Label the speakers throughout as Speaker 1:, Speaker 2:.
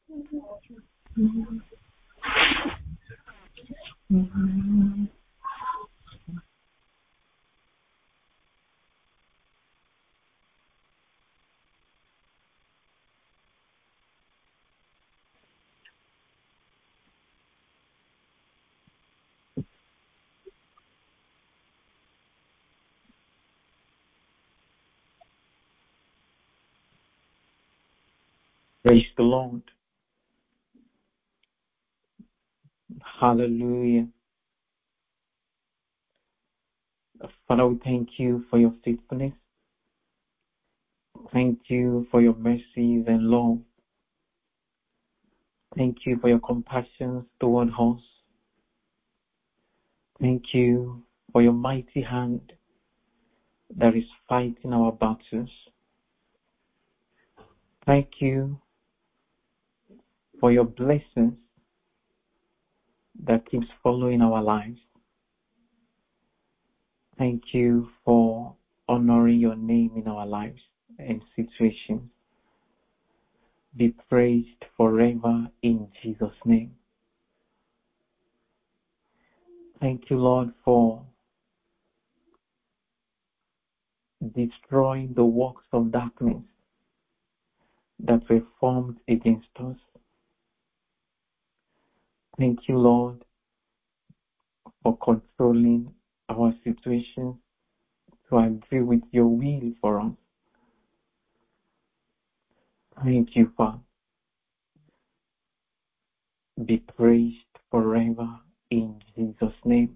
Speaker 1: Praise the Lord. Hallelujah. Father, we thank you for your faithfulness. Thank you for your mercies and love. Thank you for your compassion toward us. Thank you for your mighty hand that is fighting our battles. Thank you for your blessings that keeps following our lives. Thank you for honoring your name in our lives and situations. Be praised forever in Jesus' name. Thank you, Lord, for destroying the works of darkness that were formed against us. Thank you, Lord, for controlling our situations to agree with your will for us. Thank you, Father. Be praised forever in Jesus' name.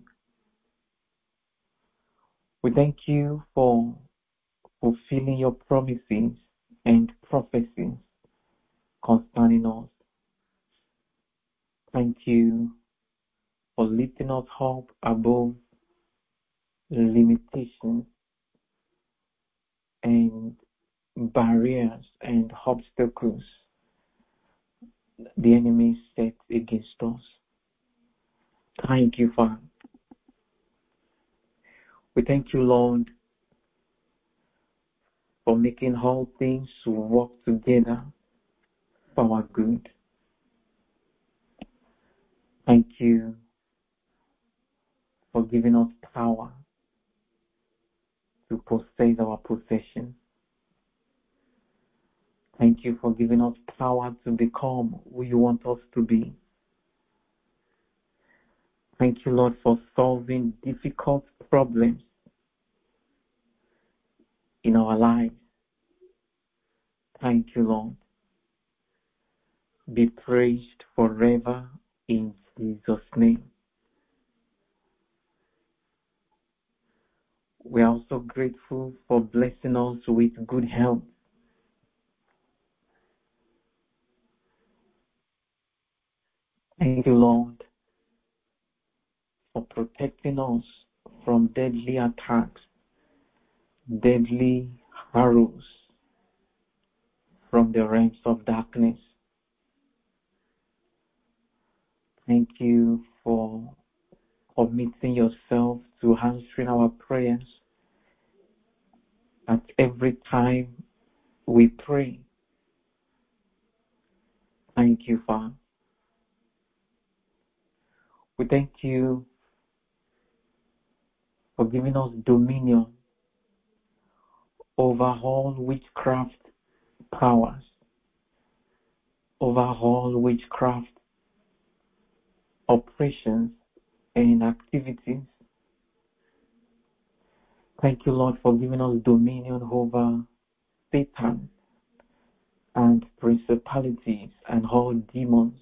Speaker 1: We thank you for fulfilling your promises and prophecies concerning us. Thank you for lifting us up above limitations and barriers and obstacles the enemy set against us. Thank you, Father. We thank you, Lord, for making all things work together for our good. Thank you for giving us power to possess our possession. Thank you for giving us power to become who you want us to be. Thank you, Lord, for solving difficult problems in our lives. Thank you, Lord. Be praised forever in Jesus' name. We are also grateful for blessing us with good health. Thank you, Lord, for protecting us from deadly attacks, deadly arrows from the realms of darkness. Thank you for committing yourself to answering our prayers at every time we pray. Thank you, Father. We thank you for giving us dominion over all witchcraft powers, over all witchcraft operations and activities. Thank you, Lord, for giving us dominion over Satan and principalities and all demons.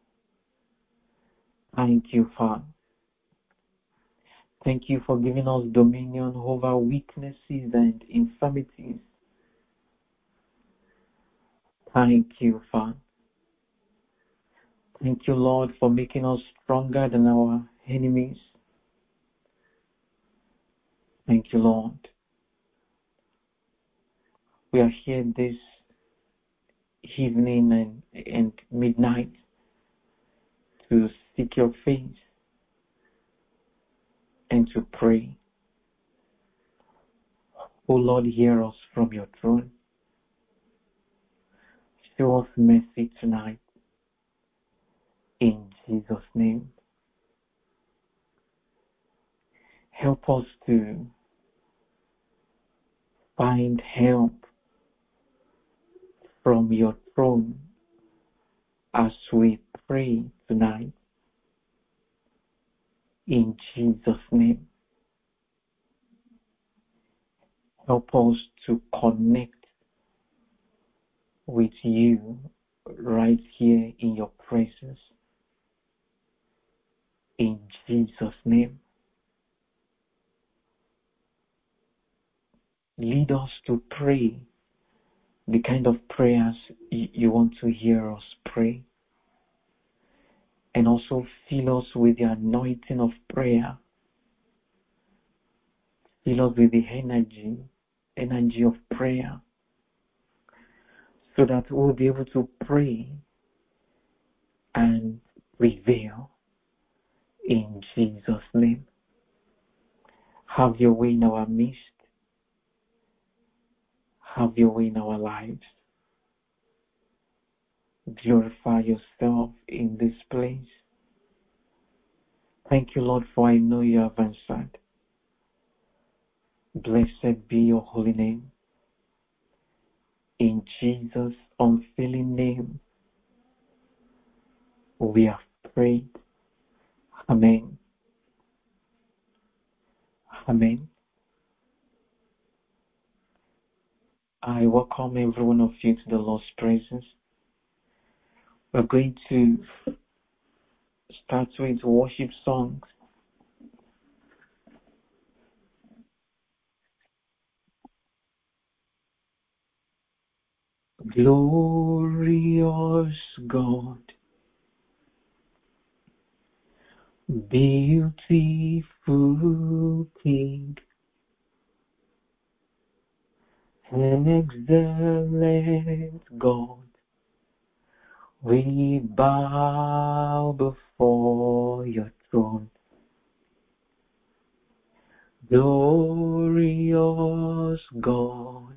Speaker 1: Thank you, Father. Thank you for giving us dominion over weaknesses and infirmities. Thank you, Father. Thank you, Lord, for making us stronger than our enemies. Thank you, Lord. We are here this evening and midnight to seek your face and to pray. O Lord, hear us from your throne. Show us mercy tonight. Jesus' name. Help us to find help from your throne as we pray tonight. In Jesus' name. Help us to connect with you right here in your presence. In Jesus' name. Lead us to pray the kind of prayers you want to hear us pray. And also fill us with the anointing of prayer. Fill us with the energy of prayer, so that we'll be able to pray and prevail. In Jesus' name. Have your way in our midst. Have your way in our lives. Glorify yourself in this place. Thank you, Lord, for I know you have answered. Blessed be your holy name. In Jesus' unfailing name, we have prayed. Amen. Amen. I welcome every one of you to the Lord's presence. We're going to start with worship songs. Glorious God, beautiful King, excellent God, we bow before your throne. Glorious God,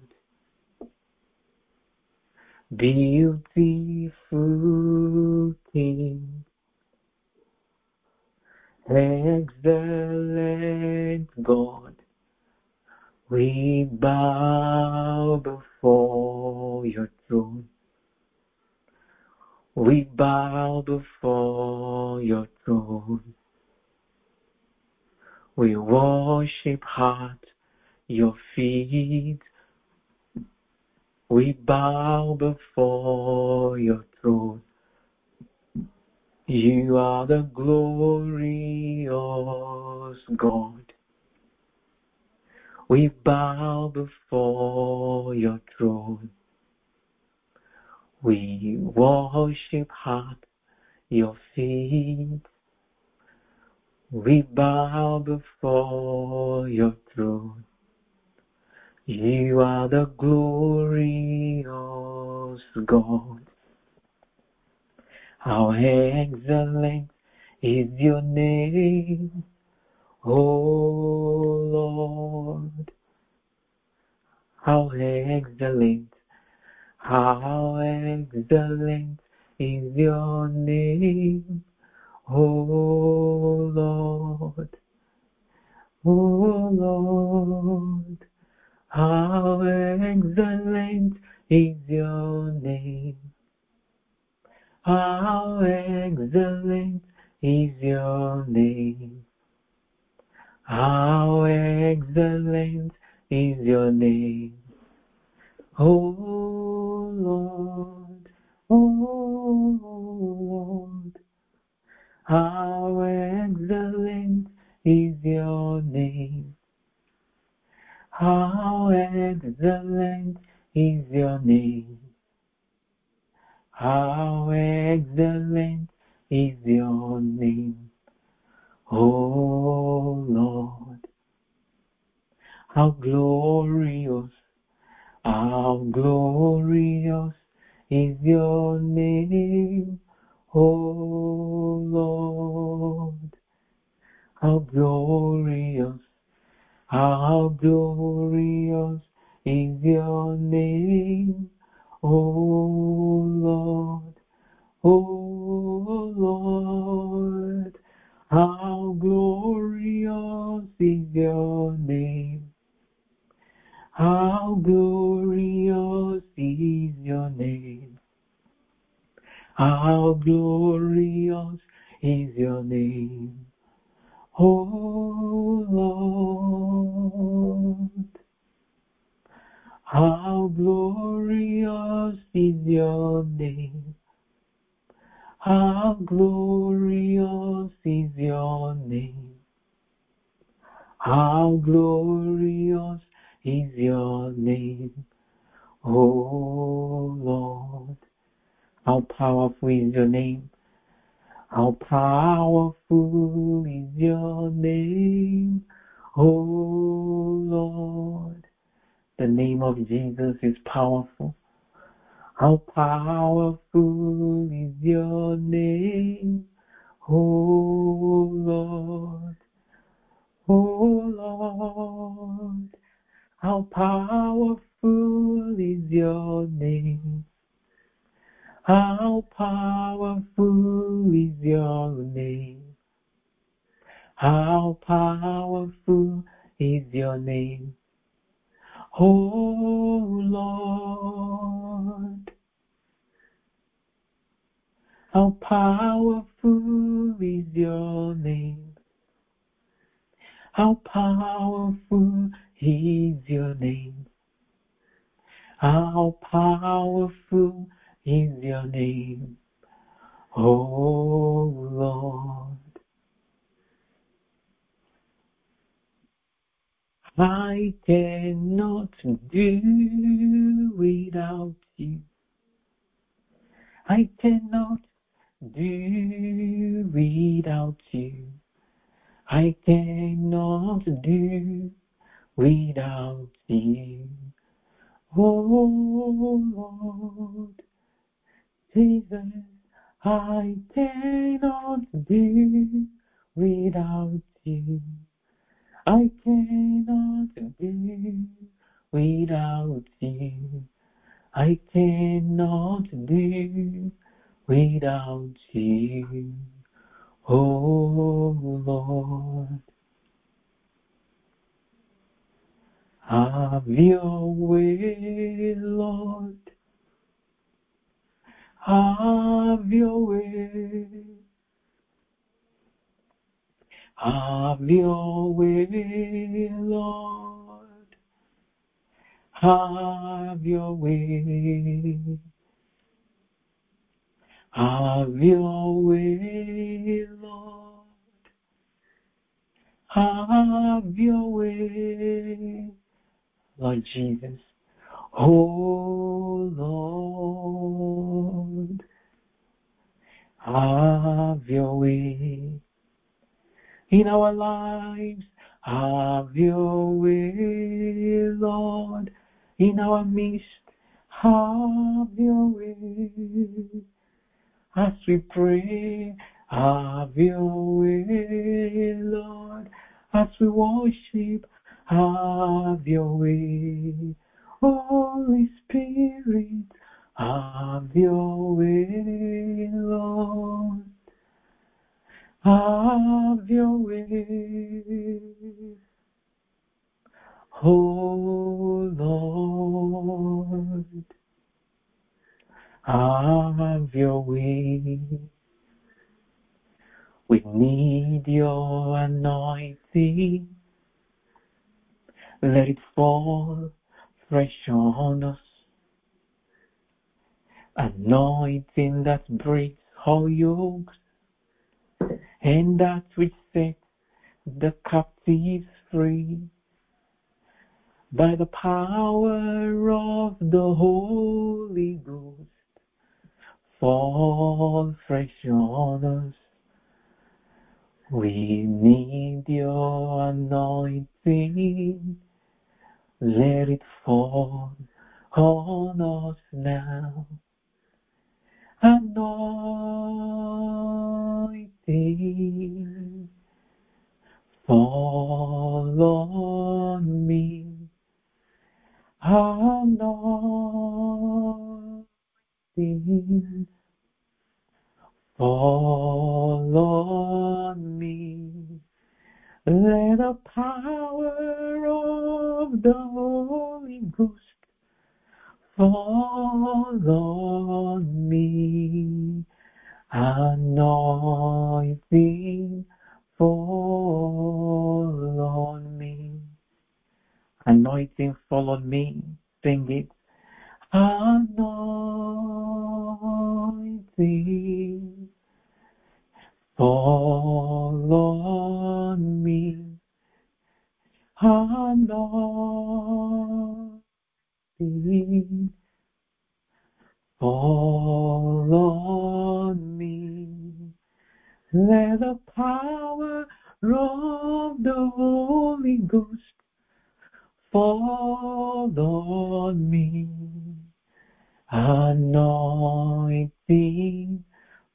Speaker 1: beautiful King, excellent God, we bow before your throne. We bow before your throne. We worship at your feet. We bow before your throne. You are the glorious God. We bow before your throne. We worship at your feet. We bow before your throne. You are the glorious God. How excellent is your name, O Lord. How excellent is your name, O Lord. O Lord, how excellent is your name. How excellent is your name. How excellent is your name. Oh Lord, oh Lord, how excellent is your name. How excellent is your name. How excellent is your name, oh Lord. How glorious is your name, oh Lord. How glorious is your name, oh Lord. Oh your name. How glorious is your name, oh Lord. How glorious is your name. How glorious is your name. How glorious is your name, oh Lord. How powerful is your name. How powerful is your name, oh Lord. The name of Jesus is powerful. How powerful is your name, oh Lord. Oh Lord, how powerful is your name. How powerful is your name. How powerful is your name, oh Lord. How powerful is your name. How powerful is your name. How powerful is your name, oh Lord. I cannot do without you. I cannot do without you. I cannot do without you, oh Lord. Jesus, I cannot do without you. I cannot do without you. I cannot do without you, oh Lord. Have your way, Lord. Have your way. Have your way, Lord. Have your way. Have your way, Lord. Have your way, Lord Jesus. Oh Lord, have your way in our lives. Have your way, Lord, in our midst. Have your way as we pray. Have your way, Lord, as we worship. Have your way, Holy Spirit. Have your way, Lord. Have your way, oh Lord. Have your way. We need your anointing. Let it fall fresh on us. Anointing that breaks all yokes, and that which sets the captives free. By the power of the Holy Ghost, fall fresh on us. We need your anointing. Let it fall on us now. Anointing, fall on me. Anointing, fall on me. Let the power of the Holy Ghost fall anointing fall on me. Anointing fall on me. Let the power of the Holy Ghost fall on me. Anointing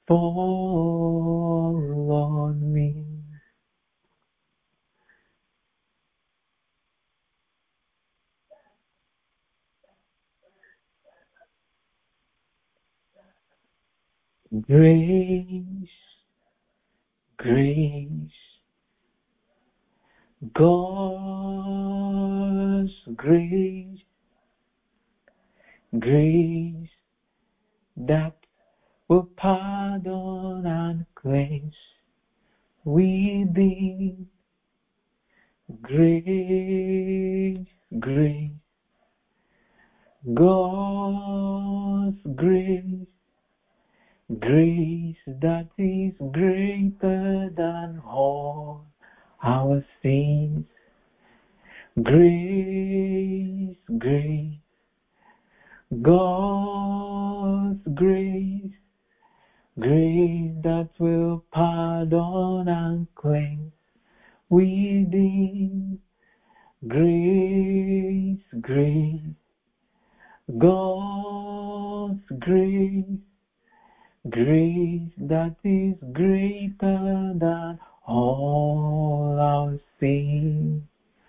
Speaker 1: fall on me. Grace, grace, God's grace, grace that will pardon and cleanse within. Grace, grace, God's grace, grace that is greater than all our sins. Grace, grace, God's grace, grace that will pardon and cleanse within. Grace, grace, God's grace, grace that is greater than all our sins.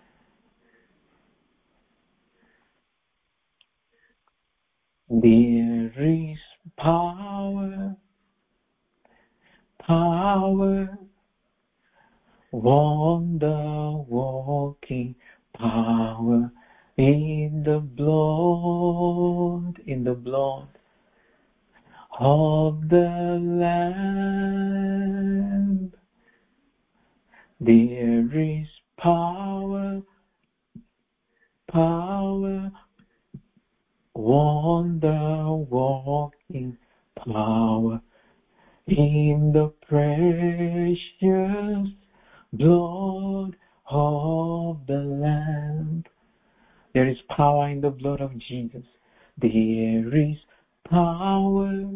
Speaker 1: There is power, power, wonder-working power in the blood of the Lamb. There is power, power, wonder-working power in the precious blood of the Lamb. There is power in the blood of Jesus. There is power,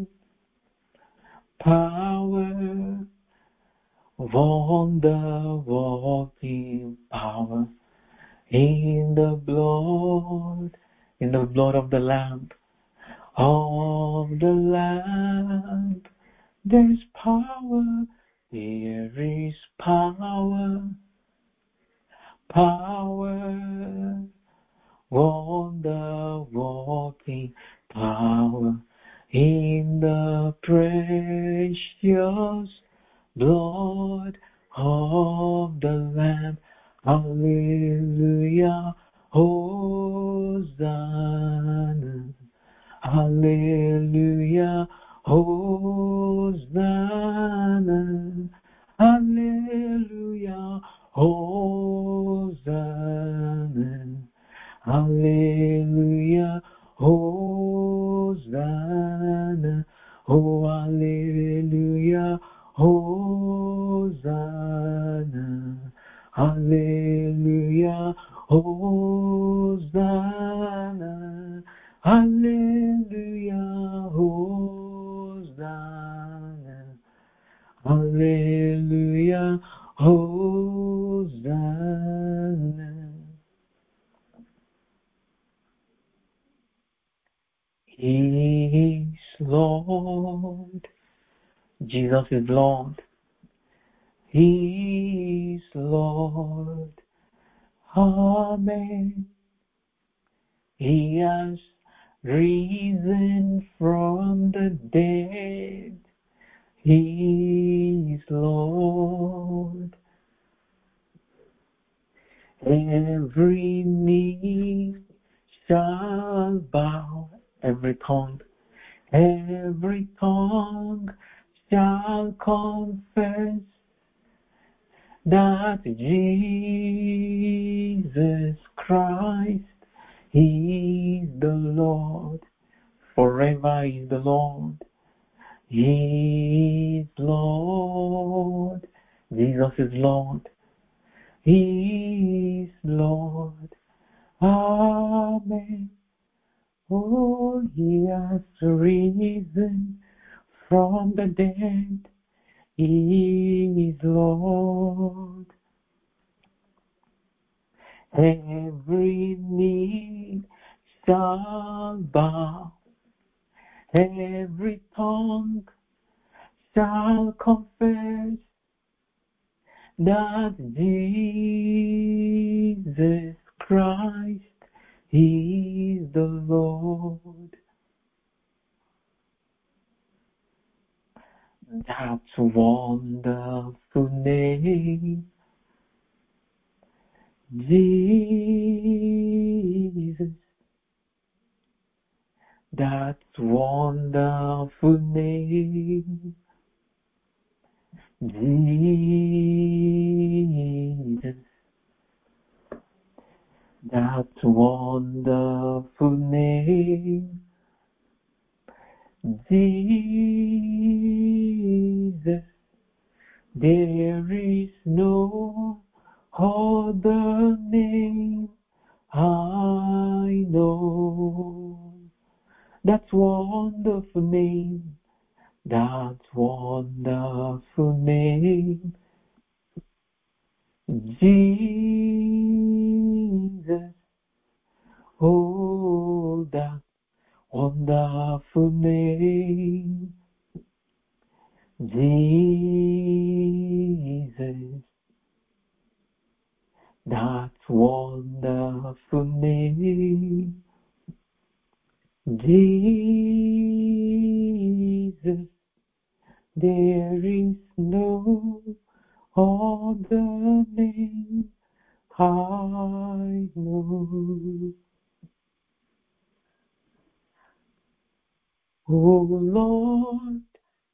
Speaker 1: power, wonder-working power in the blood of the Lamb, of the Lamb. There is power, there is power, power, wonder-working power in the precious blood of the Lamb. Hallelujah, Hosanna. Hallelujah, Hosanna. Hallelujah, Hosanna. Hallelujah, Hosanna. Oh, hallelujah, Hosanna. Hallelujah, Hosanna. Hallelujah, Hosanna. Hallelujah, Hosanna. He is Lord. Jesus is Lord. He is Lord. Amen. He has risen from the dead. He is Lord. Every knee shall bow, every tongue shall confess that Jesus Christ, He is the Lord. Forever is the Lord. He is Lord. Jesus is Lord. He is Lord. Amen. Oh, he has risen from the dead. He is Lord. Every knee shall bow, every tongue shall confess that Jesus Christ is the Lord. That wonderful name, Jesus. That wonderful name, Jesus. That wonderful name, Jesus. There is no other name I know. That wonderful name, that wonderful name, Jesus. Oh, that wonderful name, Jesus. That wonderful name, Jesus. There is no other name I know. Oh Lord,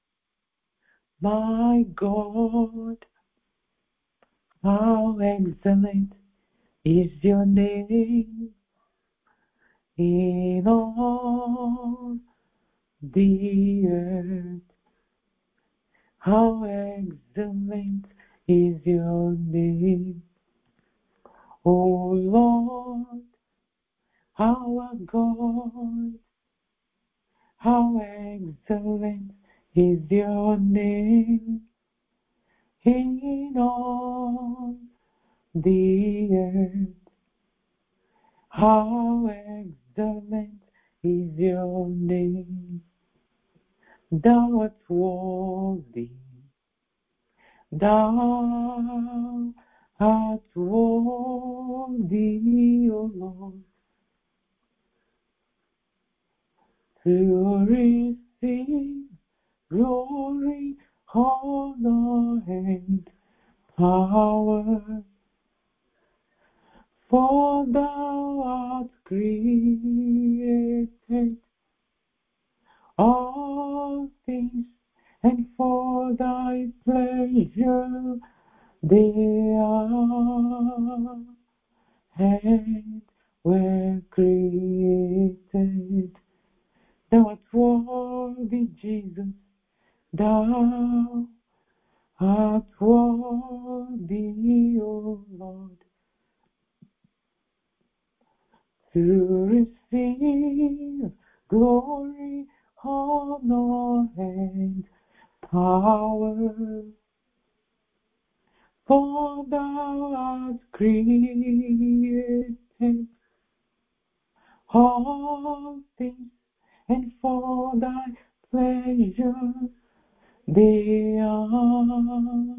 Speaker 1: my God, how excellent is your name in all the earth. How excellent is your name, O Lord, our God. How excellent is your name in all the earth. How excellent is your name. Thou art worthy. Thou art worthy, O Lord, to receive glory, honor, and power. For thou art created all things, and for thy pleasure they are and were created. Thou art worthy, Jesus. Thou art worthy, O Lord, to receive glory, honor, and power. For thou art created all things, and for thy pleasure they are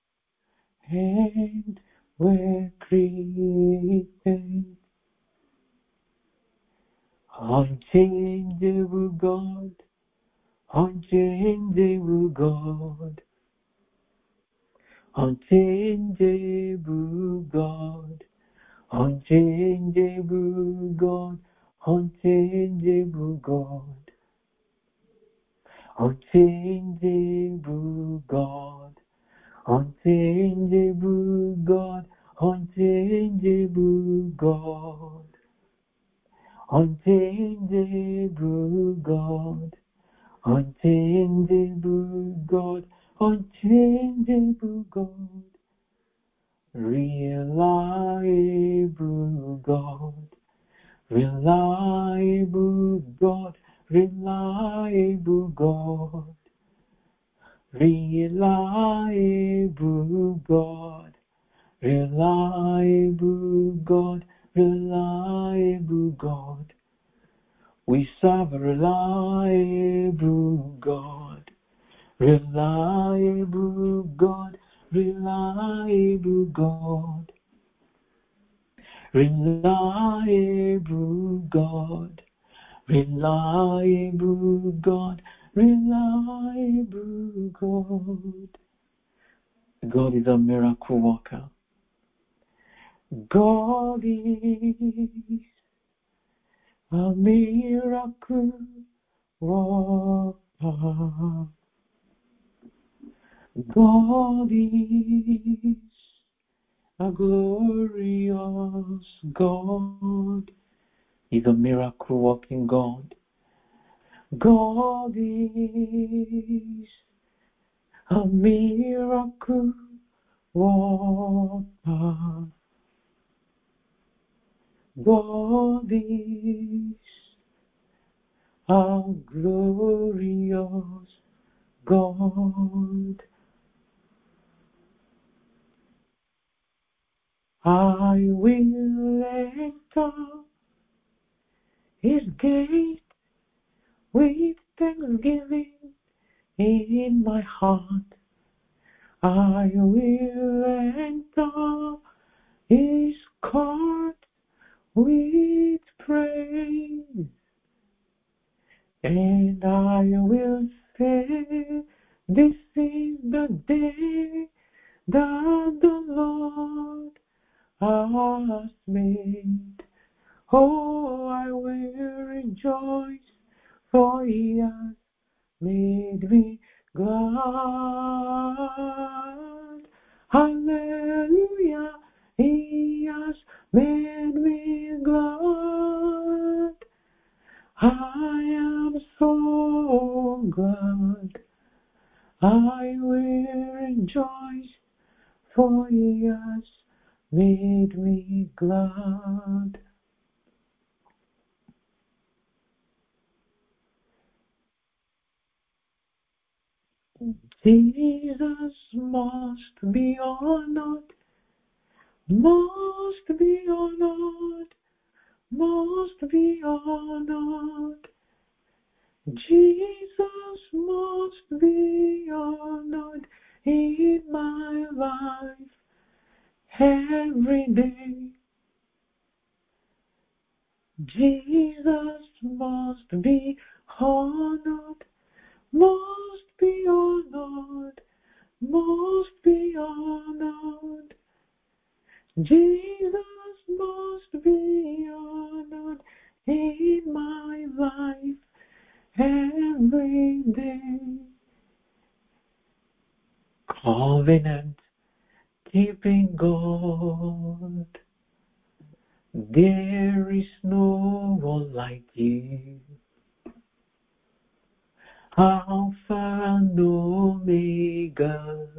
Speaker 1: and were created. Unchangeable God, unchangeable God, unchangeable God, unchangeable God, unchangeable God, unchangeable God, unchangeable God, unchangeable God, unchangeable God, unchangeable God, unchangeable God, reliable God, reliable God, reliable God, reliable God, reliable God, reliable God. We serve a reliable God, reliable God, reliable God, reliable God, reliable God, reliable God. God is a miracle worker. God is a miracle worker. God is a glorious God. He's a miracle working God. God is a miracle worker. God is a glorious God. I will enter His gate with thanksgiving in my heart. I will enter His court with praise, and I will say, this is the day that the Lord has made. Oh, I will rejoice, for He has made me glad. Hallelujah, He has made me glad. I am so glad. I will rejoice, for He has made me glad. Jesus must be honored, must be honored, must be honored. Jesus must be honored in my life every day. Jesus must be honored, must be honored, must be honored. Jesus must be honored in my life every day. Covenant keeping God, there is no one like you. Alpha and Omega,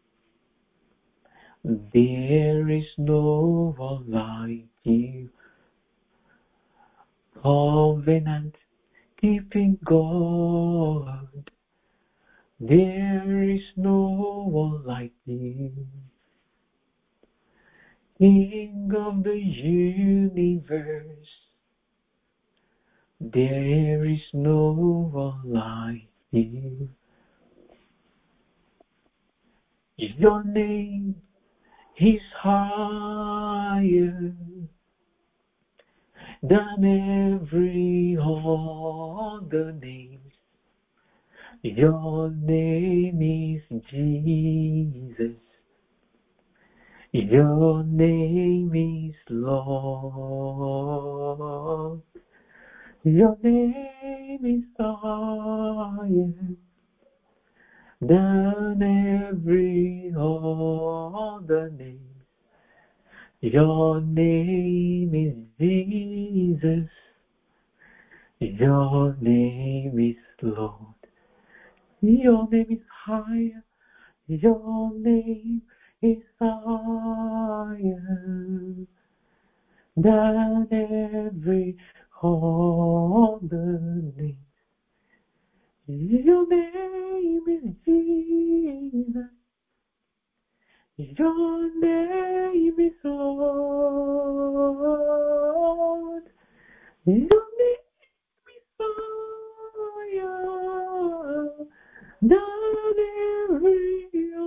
Speaker 1: there is no one like you. Covenant keeping God, there is no one like you. King of the universe, there is no one like you. Your name is higher than every other name. Your name is Jesus. Your name is Lord. Your name is higher than every other name. Your name is Jesus. Your name is Lord. Your name is higher. Your name is higher than every other name. Your name is Jesus. Your name is Lord. Your name is higher than every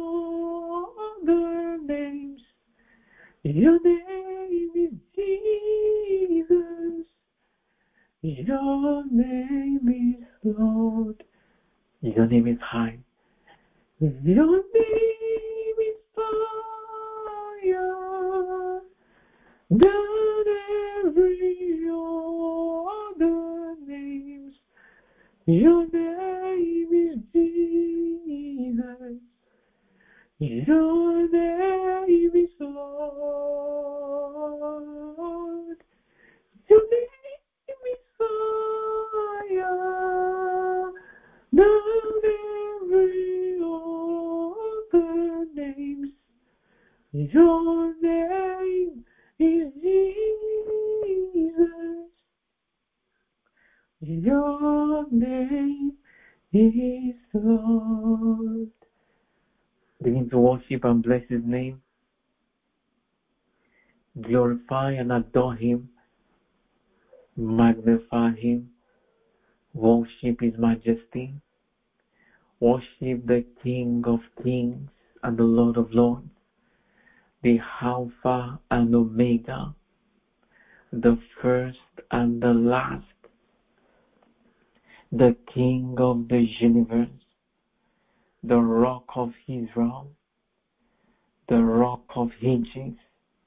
Speaker 1: other names. Your name is Jesus. Your name is Lord. Your name is high. Your name is higher than every other names. Your name is Jesus. Your name is Lord. Your name is higher than every other names. Your name is Jesus. Your name is Lord. Begin to worship and bless His name. Glorify and adore Him. Magnify Him. Worship His majesty. Worship the King of kings and the Lord of lords, the Alpha and Omega, the first and the last, the King of the universe, the Rock of Israel, the Rock of Ages,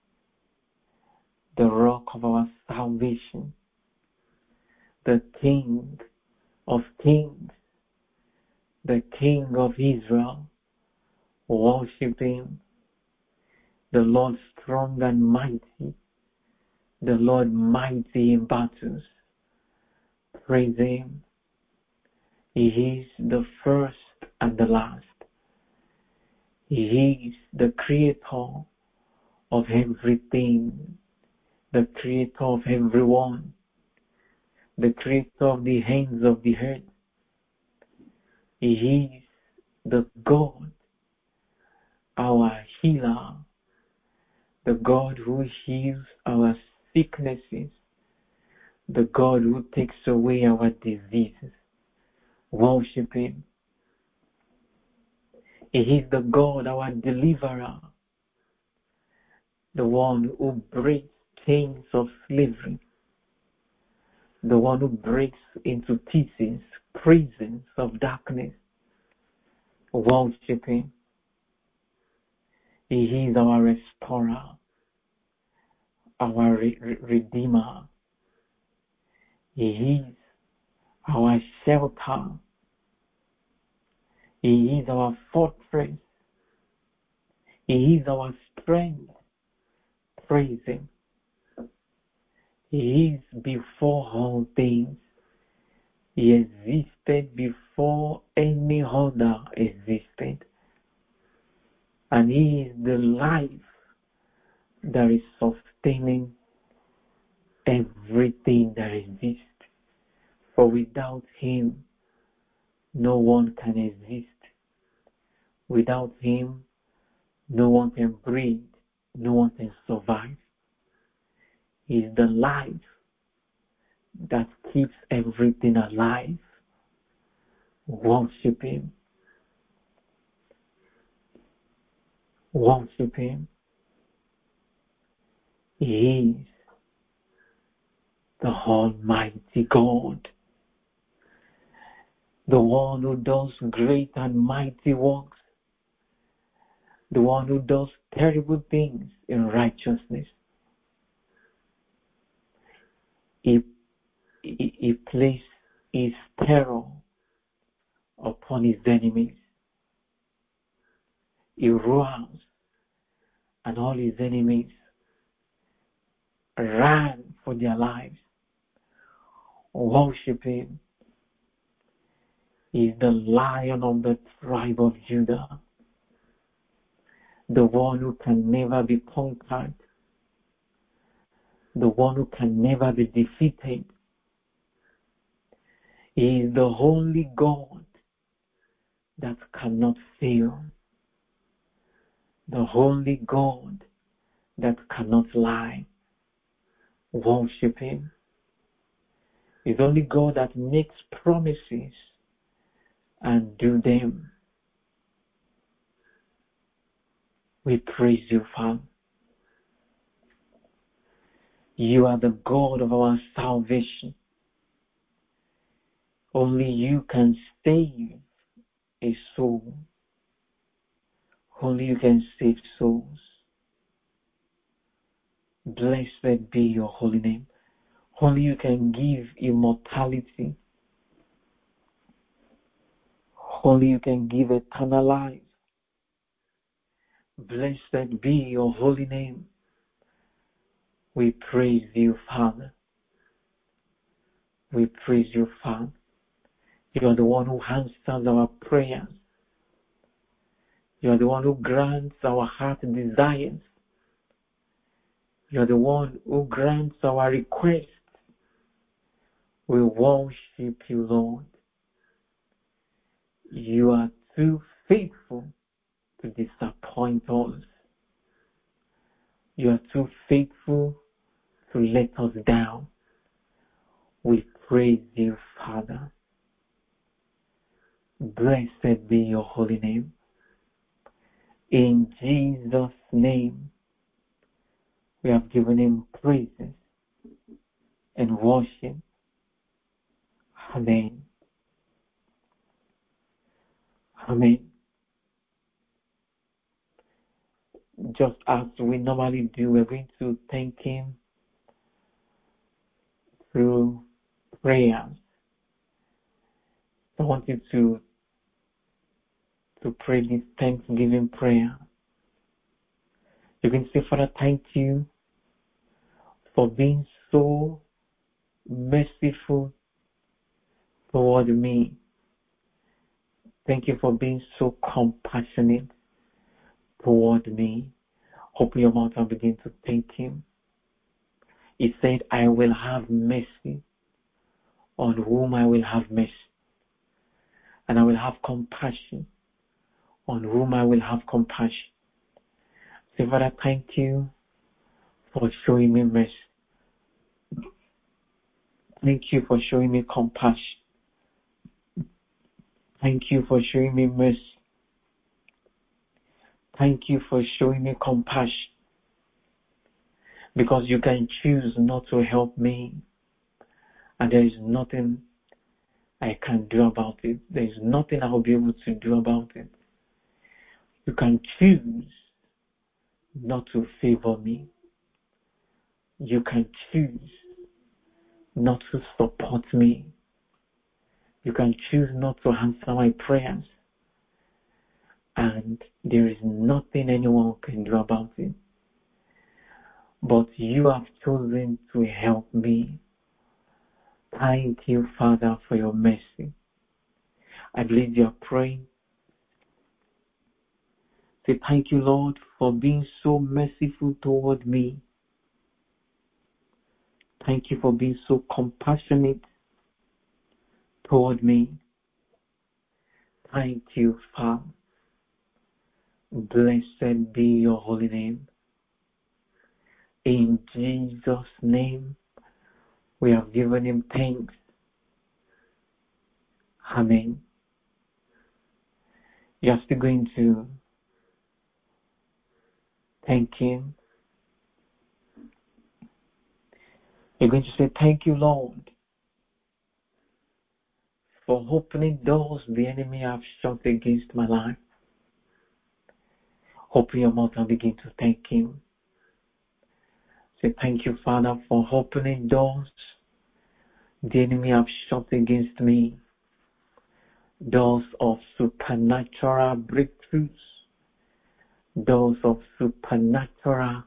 Speaker 1: the Rock of our salvation, the King of kings, the King of Israel. Worship Him, the Lord strong and mighty, the Lord mighty in battles. Praise Him. He is the first and the last. He is the creator of everything, the creator of everyone, the creator of the ends of the earth. He is the God, our healer, the God who heals our sicknesses, the God who takes away our diseases. Worship Him. He is the God, our deliverer, the one who breaks chains of slavery, the one who breaks into pieces prisons of darkness. Worship Him. He is our restorer, our redeemer. He is our shelter. He is our fortress. He is our strength. Praise Him. He is before all things. He existed before any other existed. And He is the life that is sustaining everything that exists. For without Him, no one can exist. Without Him, no one can breathe. No one can survive. He is the life that keeps everything alive. Worship Him. Worship Him. He is the Almighty God, the one who does great and mighty works, the one who does terrible things in righteousness. He placed His terror upon His enemies. He roars, and all His enemies ran for their lives. Worship Him. He is the Lion of the tribe of Judah, the one who can never be conquered, the one who can never be defeated. He is the only God that cannot fail, the only God that cannot lie. Worship Him. He's the only God that makes promises and do them. We praise you, Father. You are the God of our salvation. Only you can save a soul. Only you can save souls. Blessed be your holy name. Only you can give immortality. Only you can give eternal life. Blessed be your holy name. We praise you, Father. We praise you, Father. You are the one who answers our prayers. You are the one who grants our heart desires. You are the one who grants our requests. We worship you, Lord. You are too faithful to disappoint us. You are too faithful to let us down. We praise you, Father. Blessed be your holy name. In Jesus' name, we have given him praises and worship. Amen. Amen. Just as we normally do, we're going to thank him through prayers. I want you to pray this thanksgiving prayer. You can say, Father, thank you for being so merciful toward me. Thank you for being so compassionate toward me. Open your mouth and begin to thank him. He said, I will have mercy on whom I will have mercy. And I will have compassion on whom I will have compassion. Say, Father, thank you for showing me mercy. Thank you for showing me compassion. Thank you for showing me mercy. Thank you for showing me compassion. Because you can choose not to help me. And there is nothing I can do about it. There is nothing I will be able to do about it. You can choose not to favor me. You can choose not to support me. You can choose not to answer my prayers. And there is nothing anyone can do about it. But you have chosen to help me. Thank you, Father, for your mercy. I believe you are praying. Say, thank you, Lord, for being so merciful toward me. Thank you for being so compassionate toward me. Thank you, Father. Blessed be your holy name. In Jesus' name, we have given him thanks. Amen. You are still going to thank him. You're going to say, thank you, Lord, for opening doors the enemy have shut against my life. Open your mouth and begin to thank him. Say, thank you, Father, for opening doors the enemy have shut against me. Doors of supernatural breakthroughs. Doors of supernatural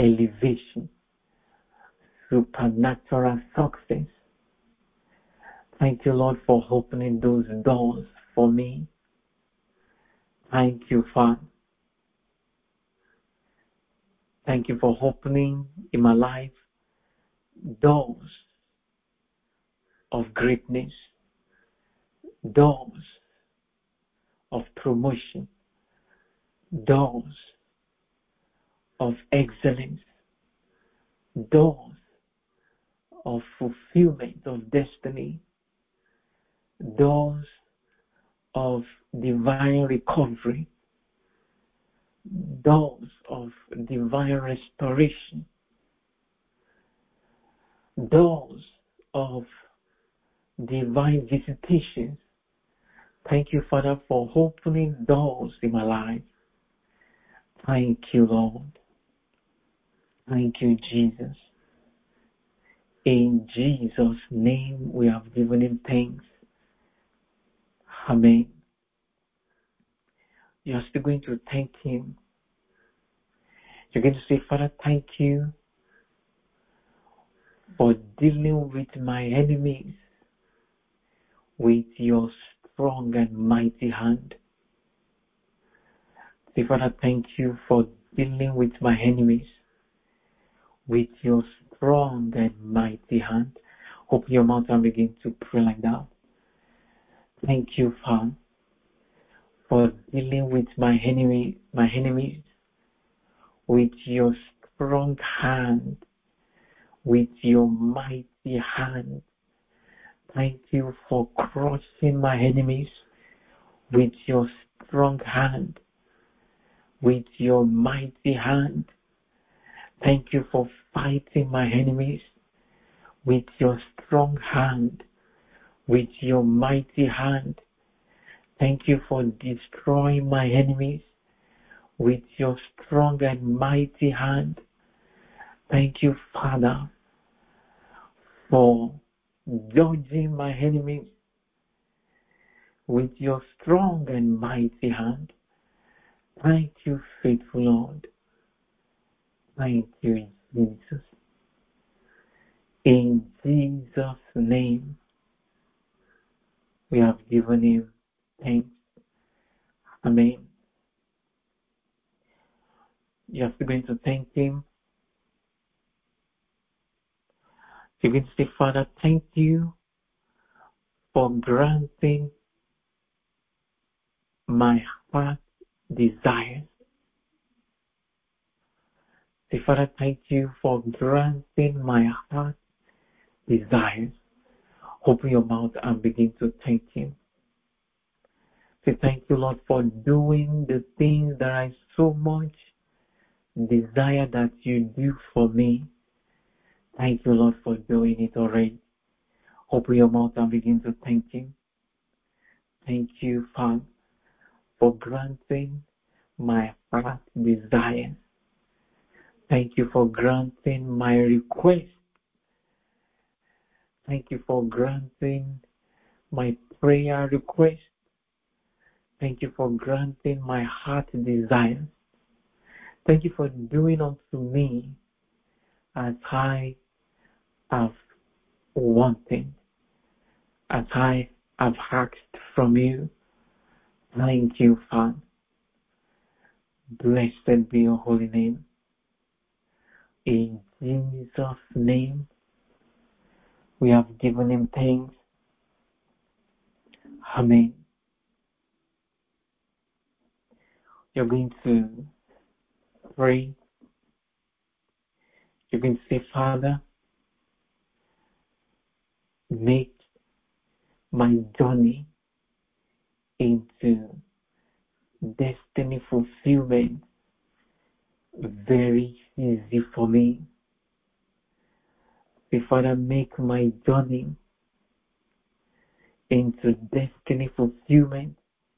Speaker 1: elevation. Supernatural success. Thank you, Lord, for opening those doors for me. Thank you, Father. Thank you for opening in my life doors of greatness, doors of promotion, doors of excellence, doors of fulfillment of destiny, doors of divine recovery, doors of divine restoration, doors of divine visitations. Thank you, Father, for opening doors in my life. Thank you, Lord. Thank you, Jesus. In Jesus' name we have given him thanks. Amen. You are still going to thank him. You're going to say, Father, thank you for dealing with my enemies with your strong and mighty hand. Say, Father, thank you for dealing with my enemies with your strong and mighty hand. Open your mouth and begin to pray like that. Thank you, Father, for dealing with my enemies with your strong hand, with your mighty hand. Thank you for crushing my enemies with your strong hand, with your mighty hand. Thank you for fighting my enemies with your strong hand, with your mighty hand. Thank you for destroying my enemies with your strong and mighty hand. Thank you, Father, for judging my enemies with your strong and mighty hand. Thank you, faithful Lord. Thank you, Jesus. In Jesus' name, we have given him thanks. Amen. You're still going to thank him. You're going to say, Father, thank you for granting my heart's desires. Say, Father, thank you for granting my heart's desires. Open your mouth and begin to thank him. Say, thank you, Lord, for doing the things that I so much desire that you do for me. Thank you, Lord, for doing it already. Open your mouth and begin to thank him. Thank you, Father, for granting my heart's desires. Thank you for granting my request. Thank you for granting my prayer request. Thank you for granting my heart desires. Thank you for doing unto me as I have wanted, as I have asked from you. Thank you, Father. Blessed be your holy name. In Jesus' name, we have given him thanks. Amen. You're going to pray. You're going to say, Father, make my journey into destiny fulfillment very easy for me. Say, Father, make my journey into destiny fulfillment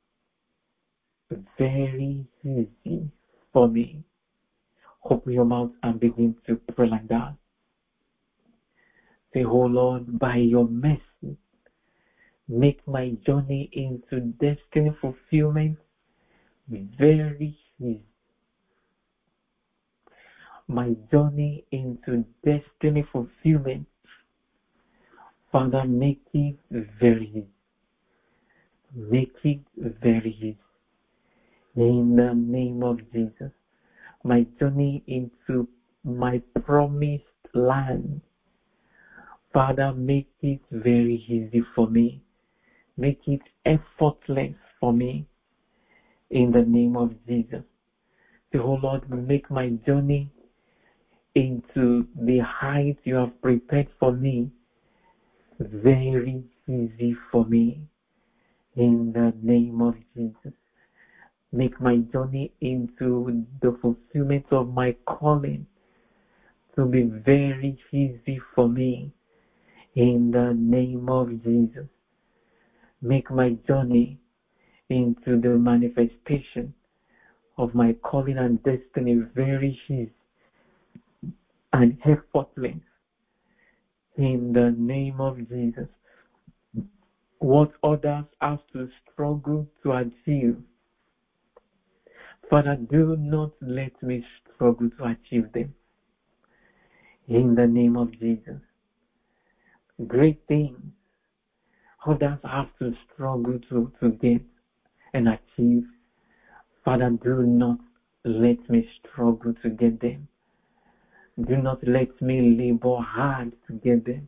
Speaker 1: very easy for me. Open your mouth and begin to pray like that. Say, oh Lord, by your mercy, make my journey into destiny fulfillment very easy. My journey into destiny fulfillment, Father, make it very easy. Make it very easy. In the name of Jesus, my journey into my promised land, Father, make it very easy for me. Make it effortless for me. In the name of Jesus. The oh Lord, make my journey into the height you have prepared for me very easy for me. In the name of Jesus. Make my journey into the fulfillment of my calling to be very easy for me. In the name of Jesus. Make my journey into the manifestation of my calling and destiny very easy and effortless. In the name of Jesus. What others have to struggle to achieve, Father, do not let me struggle to achieve them. In the name of Jesus. Great things others have to struggle to get and achieve, Father, do not let me struggle to get them. Do not let me labor hard to get them.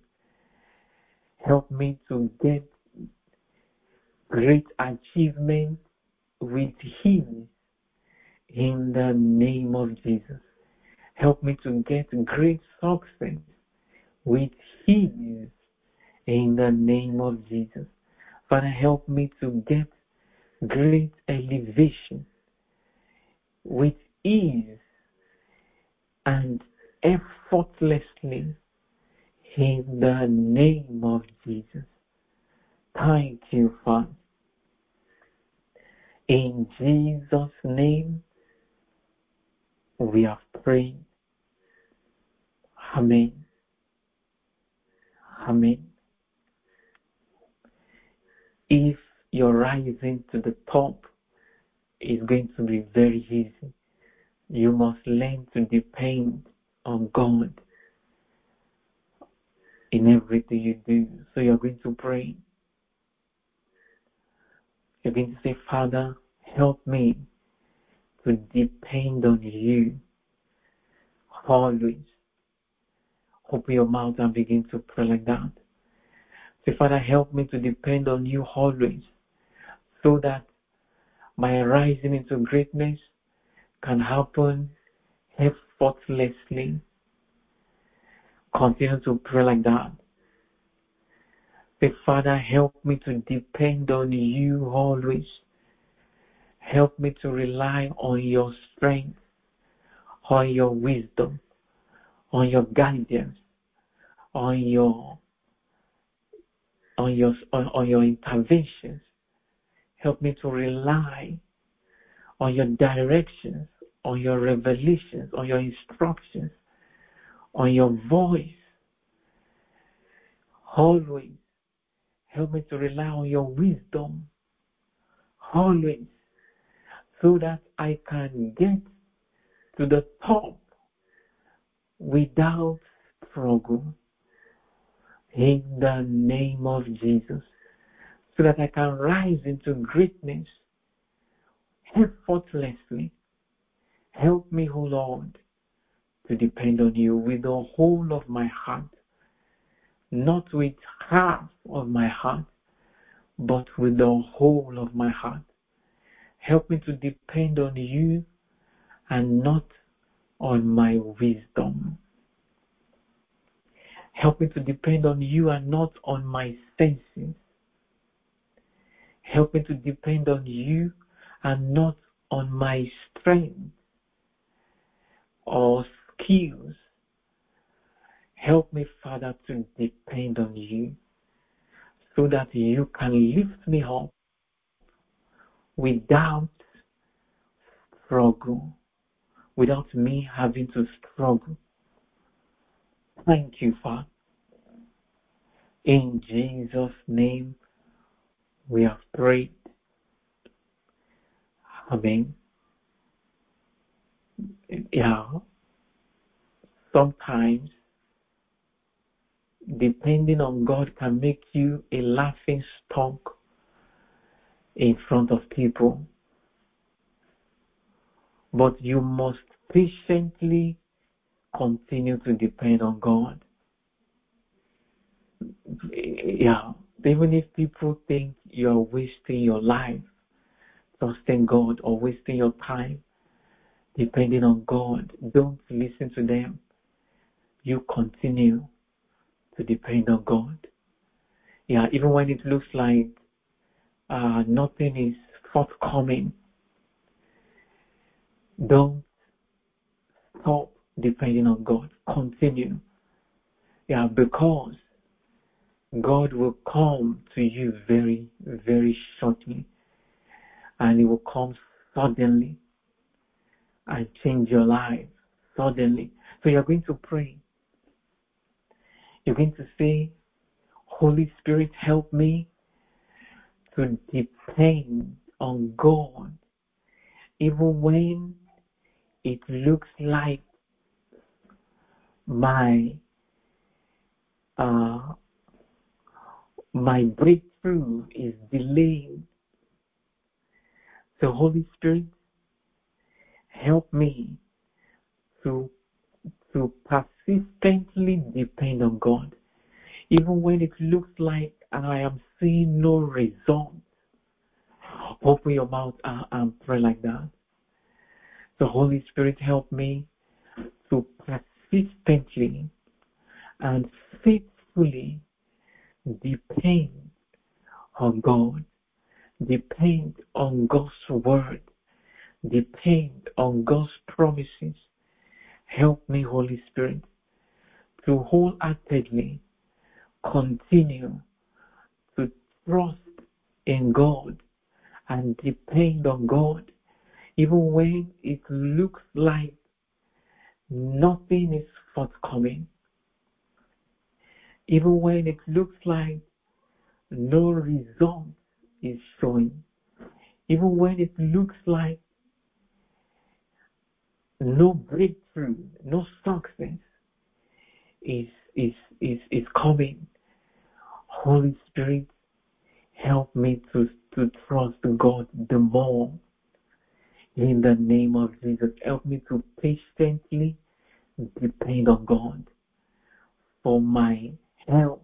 Speaker 1: Help me to get great achievement with ease in the name of Jesus. Help me to get great success with ease in the name of Jesus. Father, help me to get great elevation with ease and effortlessly in the name of Jesus. Thank you, Father. In Jesus' name, we have prayed. Amen. Amen. If your rising to the top is going to be very easy, you must learn to depend on God in everything you do. So you're going to pray. You're going to say, Father, help me to depend on you always. Open your mouth and begin to pray like that. Say, Father, help me to depend on you always, so that my rising into greatness can happen effortlessly. Continue to pray like that. Say, Father, help me to depend on you always. Help me to rely on your strength, on your wisdom, on your guidance, on your interventions. Help me to rely on your directions, on your revelations, on your instructions, on your voice. Always. Help me to rely on your wisdom. Always. So that I can get to the top without struggle. In the name of Jesus. So that I can rise into greatness effortlessly. Help me, O Lord, to depend on you with the whole of my heart. Not with half of my heart, but with the whole of my heart. Help me to depend on you and not on my wisdom. Help me to depend on you and not on my senses. Help me to depend on you and not on my strength or skills. Help me, Father, to depend on you so that you can lift me up without struggle, without me having to struggle. Thank you, Father. In Jesus' name, we have prayed. Amen. Yeah. Sometimes depending on God can make you a laughing stock in front of people. But you must patiently continue to depend on God. Yeah, even if people think you are wasting your life trusting God or wasting your time depending on God, don't listen to them. You continue to depend on God. Yeah, even when it looks like nothing is forthcoming, don't stop depending on God. Continue. Yeah, because God will come to you very, very shortly, and He will come suddenly and change your life suddenly. So you're going to pray. You're going to say, Holy Spirit, help me to depend on God, even when it looks like my breakthrough is delayed. So Holy Spirit, help me to persistently depend on God, even when it looks like I am seeing no result. Open your mouth and pray like that. So Holy Spirit, help me to persistently and faithfully depend on God, depend on God's word, depend on God's promises. Help me, Holy Spirit, to wholeheartedly continue to trust in God and depend on God, even when it looks like nothing is forthcoming, even when it looks like no result is showing, even when it looks like no breakthrough, no success is coming. Holy Spirit, help me to trust God the more. In the name of Jesus, help me to patiently depend on God for my help,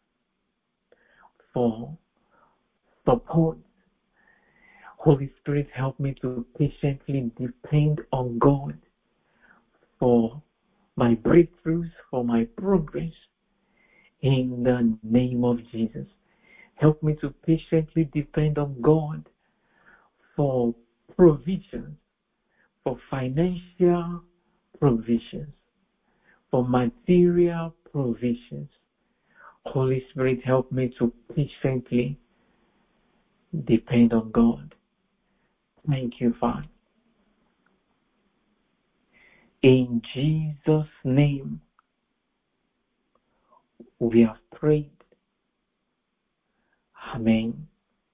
Speaker 1: for support. Holy Spirit, help me to patiently depend on God for my breakthroughs, for my progress. In the name of Jesus, help me to patiently depend on God for provisions, for financial provisions, for material provisions. Holy Spirit, help me to patiently depend on God. Thank you, Father. In Jesus' name, we have prayed. Amen.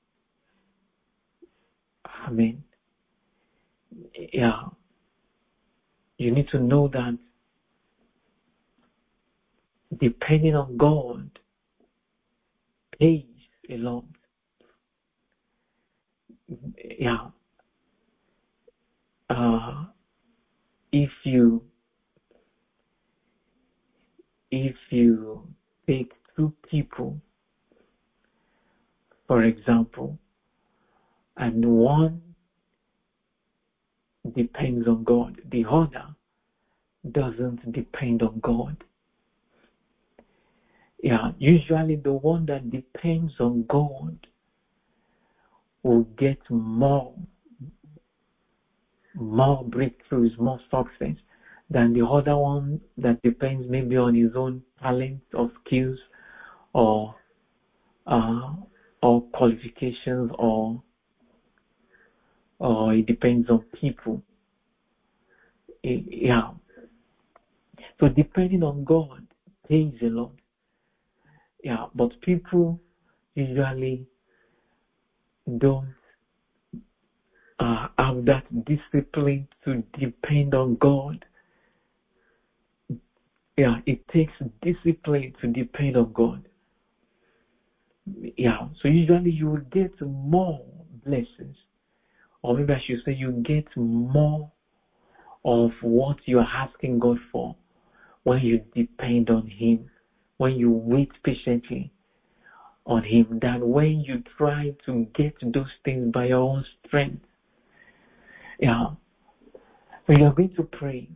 Speaker 1: Amen. Yeah. You need to know that depending on God pays a lot. Yeah. If you take two people, for example, and one depends on God, the other doesn't depend on God. Yeah, usually the one that depends on God will get more breakthroughs, more success than the other one that depends maybe on his own talents or skills or qualifications or it depends on people. Yeah. So depending on God pays a lot. Yeah, but people usually don't have that discipline to depend on God it takes discipline to depend on God. So usually you will get more blessings, or maybe I should say you get more of what you're asking God for when you depend on Him, when you wait patiently on Him, than when you try to get those things by your own strength. So you're going to pray.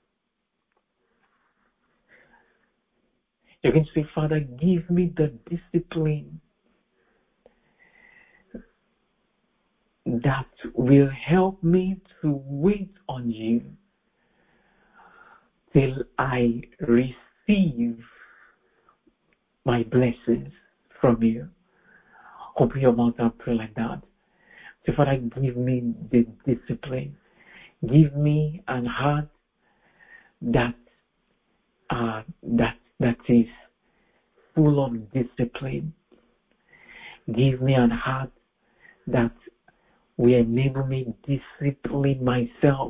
Speaker 1: You're going to say, Father, give me the discipline that will help me to wait on you till I receive my blessings from you. Open your mouth and pray like that. So Father, give me the discipline. Give me an heart that is full of discipline. Give me an heart that will enable me to discipline myself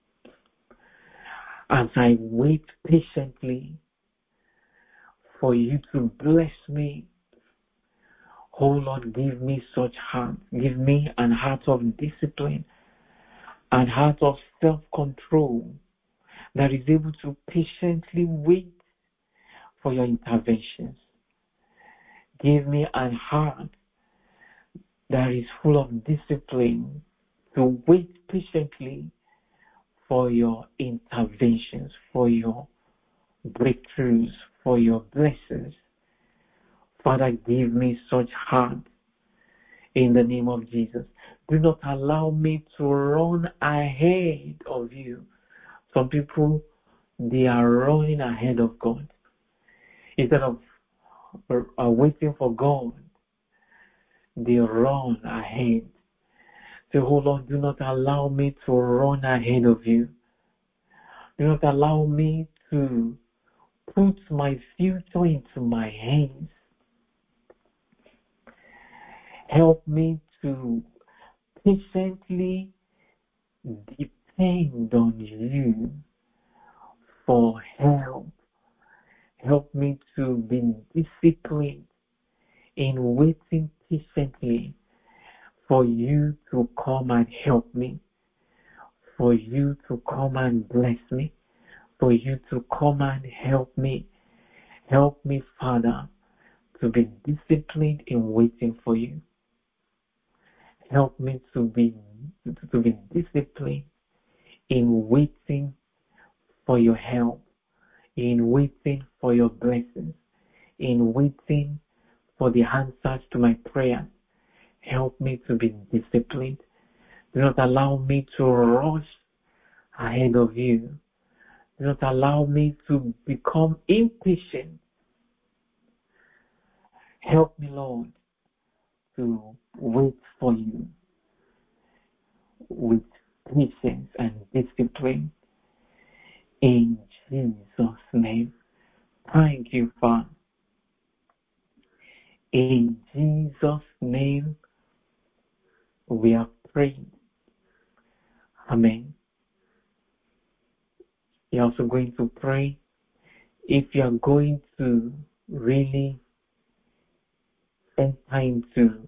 Speaker 1: as I wait patiently for you to bless me. Oh Lord, give me such heart. Give me an heart of discipline, an heart of self-control that is able to patiently wait for your interventions. Give me a heart that is full of discipline to wait patiently for your interventions, for your breakthroughs, for your blessings. Father, give me such heart in the name of Jesus. Do not allow me to run ahead of you. Some people, they are running ahead of God. Instead of waiting for God, they run ahead. Say, oh Lord, do not allow me to run ahead of you. Do not allow me to put my future into my hands. Help me to patiently depend on you for help. Help me to be disciplined in waiting patiently for you to come and help me, for you to come and bless me, for you to come and help me. Help me, Father, to be disciplined in waiting for you. Help me to be disciplined in waiting for your help, in waiting for your blessings, in waiting for the answers to my prayers. Help me to be disciplined. Do not allow me to rush ahead of you. Do not allow me to become impatient. Help me, Lord, to wait for you with patience and discipline. In Jesus' name. Thank you, Father. In Jesus' name, we are praying. Amen. You're also going to pray if you are going to really enter into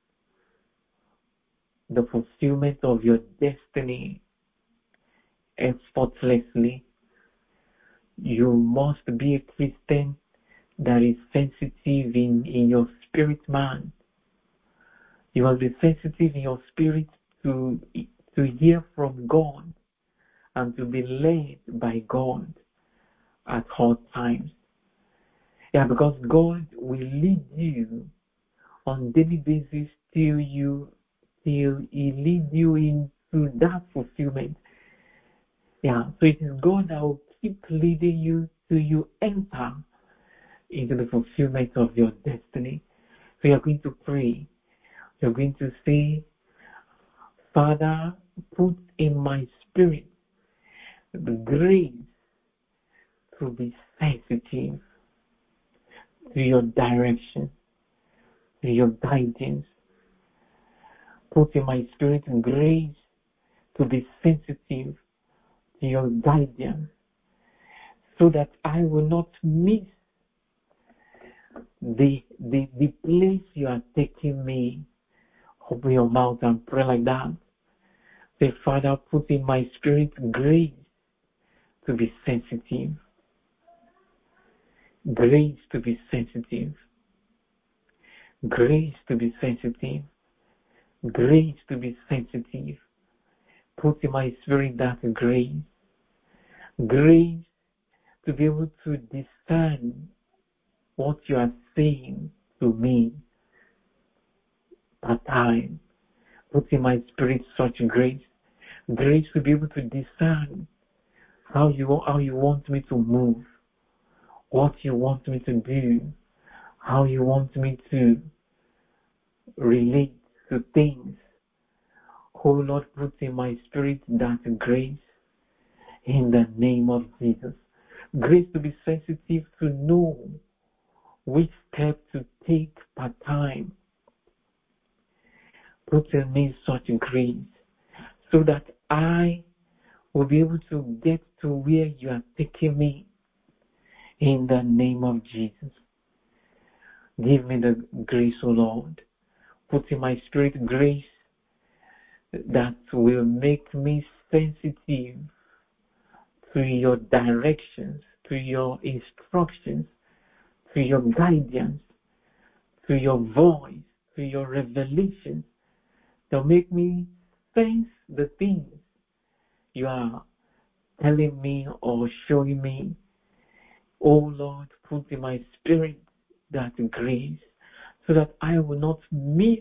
Speaker 1: the fulfillment of your destiny effortlessly. You must be a Christian that is sensitive in your spirit man. You must be sensitive in your spirit to hear from God and to be led by God at all times. Because God will lead you on daily basis till He leads you into that fulfillment. So it is God that will keep leading you till you enter into the fulfillment of your destiny. So you're going to pray. You're going to say, Father, put in my spirit the grace to be sensitive to your direction, to your guidance. Put in my spirit grace to be sensitive to your guidance, so that I will not miss the place you are taking me. Open your mouth and pray like that. Say, Father, put in my spirit grace to be sensitive. Grace to be sensitive. Grace to be sensitive. Grace to be sensitive. Put in my spirit that grace. Grace to be able to discern what you are saying to me at time. Put in my spirit such grace. Grace to be able to discern how you want me to move, what you want me to do, how you want me to relate to things. Oh Lord, put in my spirit that grace in the name of Jesus. Grace to be sensitive to know which step to take per time. Put in me such grace so that I will be able to get to where you are taking me in the name of Jesus. Give me the grace, O Lord. Put in my spirit grace that will make me sensitive to your directions, to your instructions, to your guidance, to your voice, to your revelations, to make me sense the things you are telling me or showing me. Oh Lord, put in my spirit that grace so that I will not miss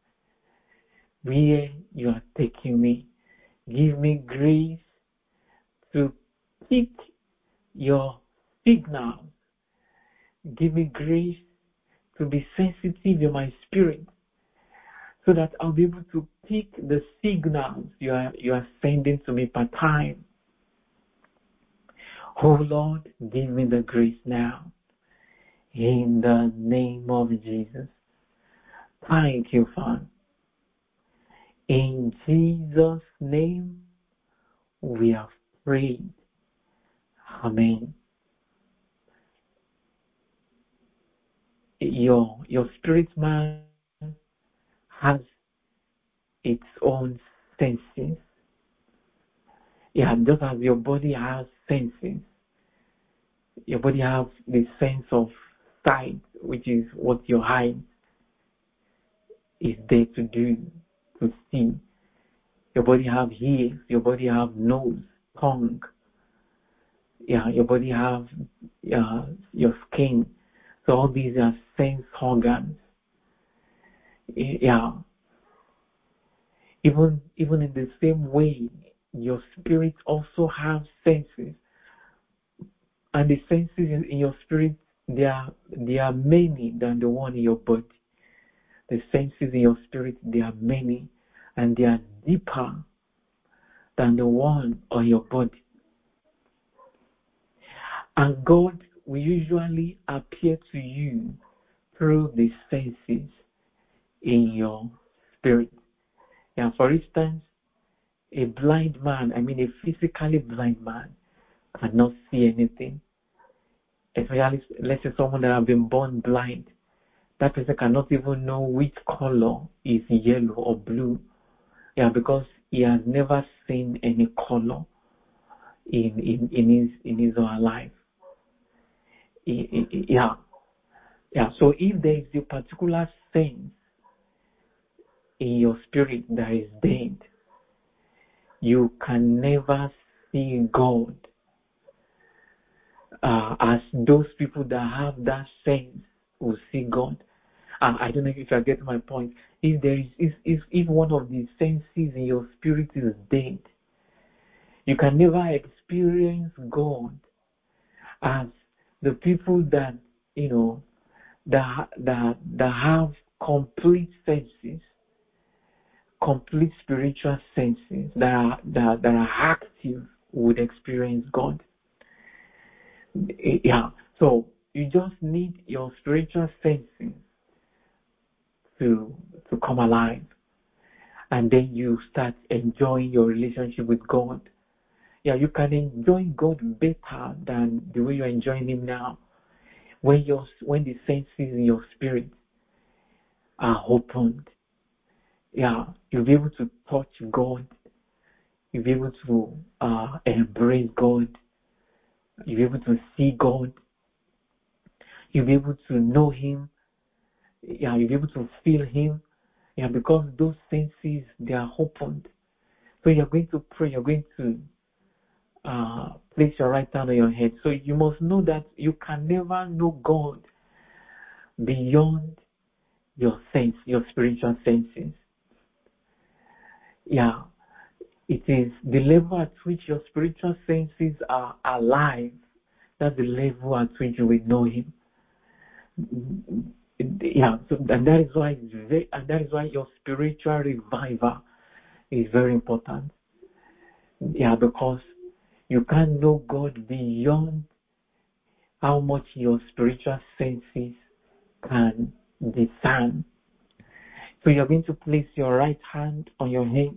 Speaker 1: where you are taking me. Give me grace to pick your signals. Give me grace to be sensitive in my spirit so that I'll be able to pick the signals you are sending to me per time. Oh Lord, give me the grace now. In the name of Jesus. Thank you, Father. In Jesus' name, we have prayed. Amen. Your spirit man has its own senses. Yeah, just as your body has senses. Your body has the sense of sight, which is what your eye is there to do, to see. Your body have ears, your body have nose, tongue. Yeah, your body have your skin. So all these are sense organs. Yeah. Even in the same way, your spirit also has senses. And the senses in your spirit, they are many than the one in your body. The senses in your spirit, they are many and they are deeper than the one on your body. And God will usually appear to you through the senses in your spirit. Yeah, for instance, a blind man, a physically blind man, cannot see anything. Especially, let's say someone that has been born blind. That person cannot even know which color is yellow or blue. Yeah, because he has never seen any color in his or her life. Yeah. So if there is a particular sense in your spirit that is dead, you can never see God as those people that have that sense will see God. I don't know if you get my point. If one of the senses in your spirit is dead, you can never experience God as the people that that have complete senses, complete spiritual senses that are active would experience God. Yeah. So you just need your spiritual senses to come alive, and then you start enjoying your relationship with God. Yeah, you can enjoy God better than the way you're enjoying Him now. When the senses in your spirit are opened, yeah, you'll be able to touch God. You'll be able to embrace God. You'll be able to see God. You'll be able to know Him. Yeah, you'll be able to feel Him. Yeah, because those senses, they are opened. So you're going to pray. You're going to place your right hand on your head. So you must know that you can never know God beyond your spiritual senses. Yeah, it is the level at which your spiritual senses are alive. That's the level at which you will know Him. Yeah, so and that is why your spiritual revival is very important. Yeah, because you can't know God beyond how much your spiritual senses can discern. So you're going to place your right hand on your head.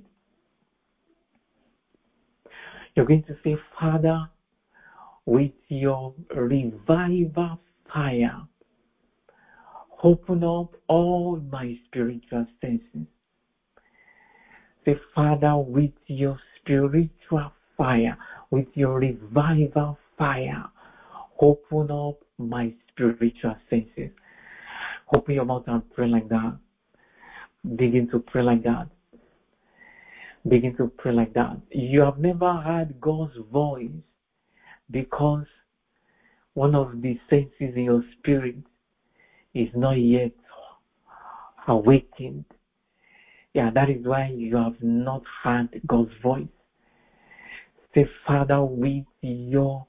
Speaker 1: You're going to say, Father, with your revival fire, open up all my spiritual senses. Say, Father, with your spiritual fire, with your revival fire, open up my spiritual senses. Open your mouth and pray like that. Begin to pray like that. Begin to pray like that. You have never heard God's voice because one of the senses in your spirit is not yet awakened. Yeah, that is why you have not heard God's voice. Say, Father, with your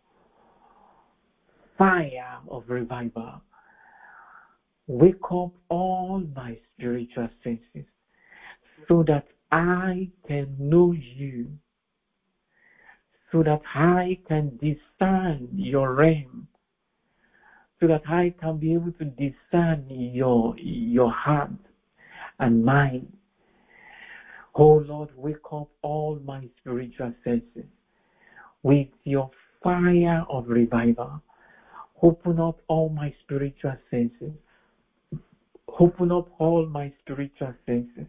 Speaker 1: fire of revival, wake up all my spiritual senses so that I can know you, so that I can discern your realm, so that I can be able to discern your heart and mind. Oh Lord, wake up all my spiritual senses with your fire of revival. Open up all my spiritual senses. Open up all my spiritual senses.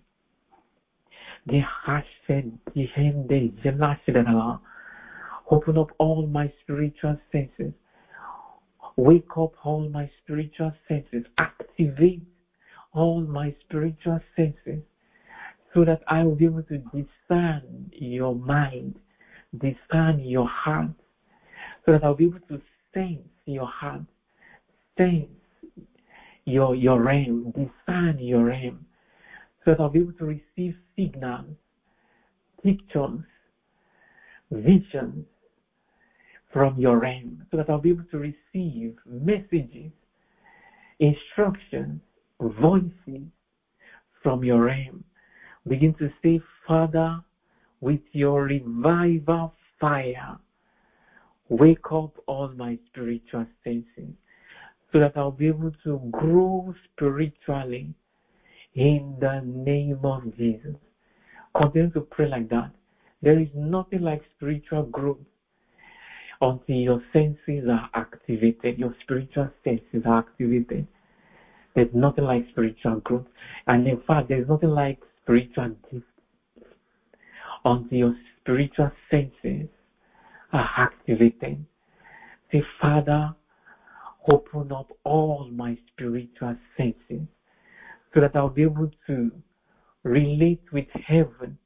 Speaker 1: Open up all my spiritual senses. Wake up all my spiritual senses. Activate all my spiritual senses so that I will be able to discern your mind, discern your heart, so that I'll be able to sense your heart, sense your realm, discern your realm, so that I'll be able to receive signals, pictures, visions from your realm, so that I'll be able to receive messages, instructions, voices from your realm. Begin to say, Father, with your revival fire, wake up all my spiritual senses so that I'll be able to grow spiritually in the name of Jesus. Continue to pray like that. There is nothing like spiritual growth until your senses are activated, your spiritual senses are activated. There's nothing like spiritual growth. And in fact, there's nothing like spiritual gift until your spiritual senses are activated. Say, Father, open up all my spiritual senses so that I'll be able to relate with heaven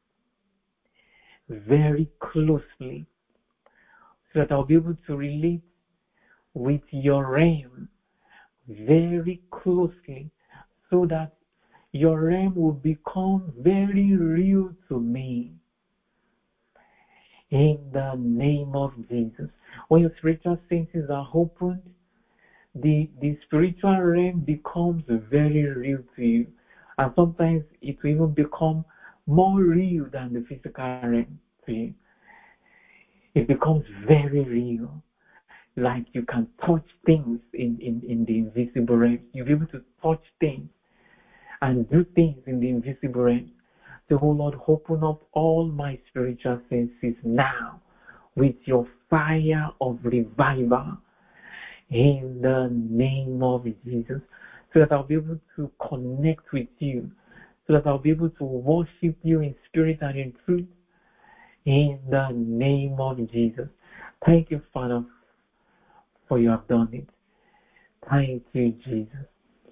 Speaker 1: very closely, so that I'll be able to relate with your realm very closely, so that your realm will become very real to me. In the name of Jesus. When your spiritual senses are opened, the spiritual realm becomes very real to you. And sometimes it will even become more real than the physical realm to you. It becomes very real. Like you can touch things in the invisible realm. You'll be able to touch things and do things in the invisible realm. So, oh Lord, open up all my spiritual senses now. with your fire of revival in the name of Jesus, so that I'll be able to connect with you, so that I'll be able to worship you in spirit and in truth in the name of Jesus. Thank you, Father, for you have done it. Thank you, Jesus.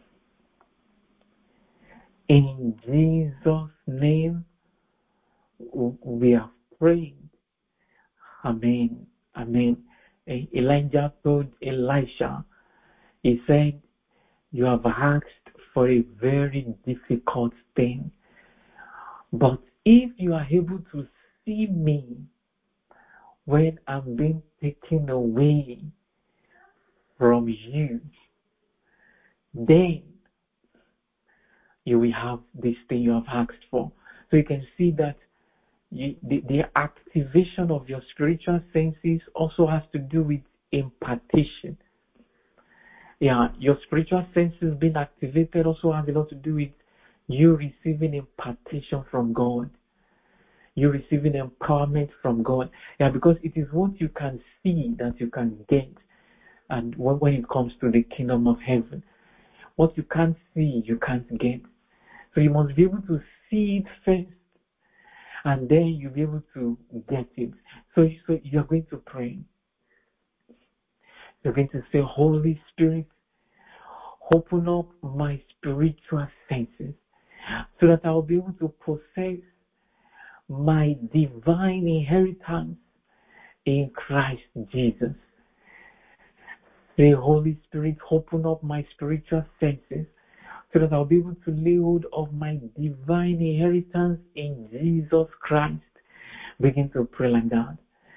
Speaker 1: In Jesus' name, we have prayed. Amen. Amen. Elijah told Elisha, he said, you have asked for a very difficult thing. But if you are able to see me when I'm being taken away from you, then you will have this thing you have asked for. So you can see that the activation of your spiritual senses also has to do with impartation. Yeah, your spiritual senses being activated also has a lot to do with you receiving impartation from God. You receiving empowerment from God. Yeah, because it is what you can see that you can get. And when it comes to the kingdom of heaven, what you can't see, you can't get. So you must be able to see it first, and then you'll be able to get it. So you're going to pray. You're going to say, Holy Spirit, open up my spiritual senses so that I'll be able to possess my divine inheritance in Christ Jesus. Say, Holy Spirit, open up my spiritual senses so that I'll be able to lay hold of my divine inheritance in Jesus Christ. Begin to pray like that.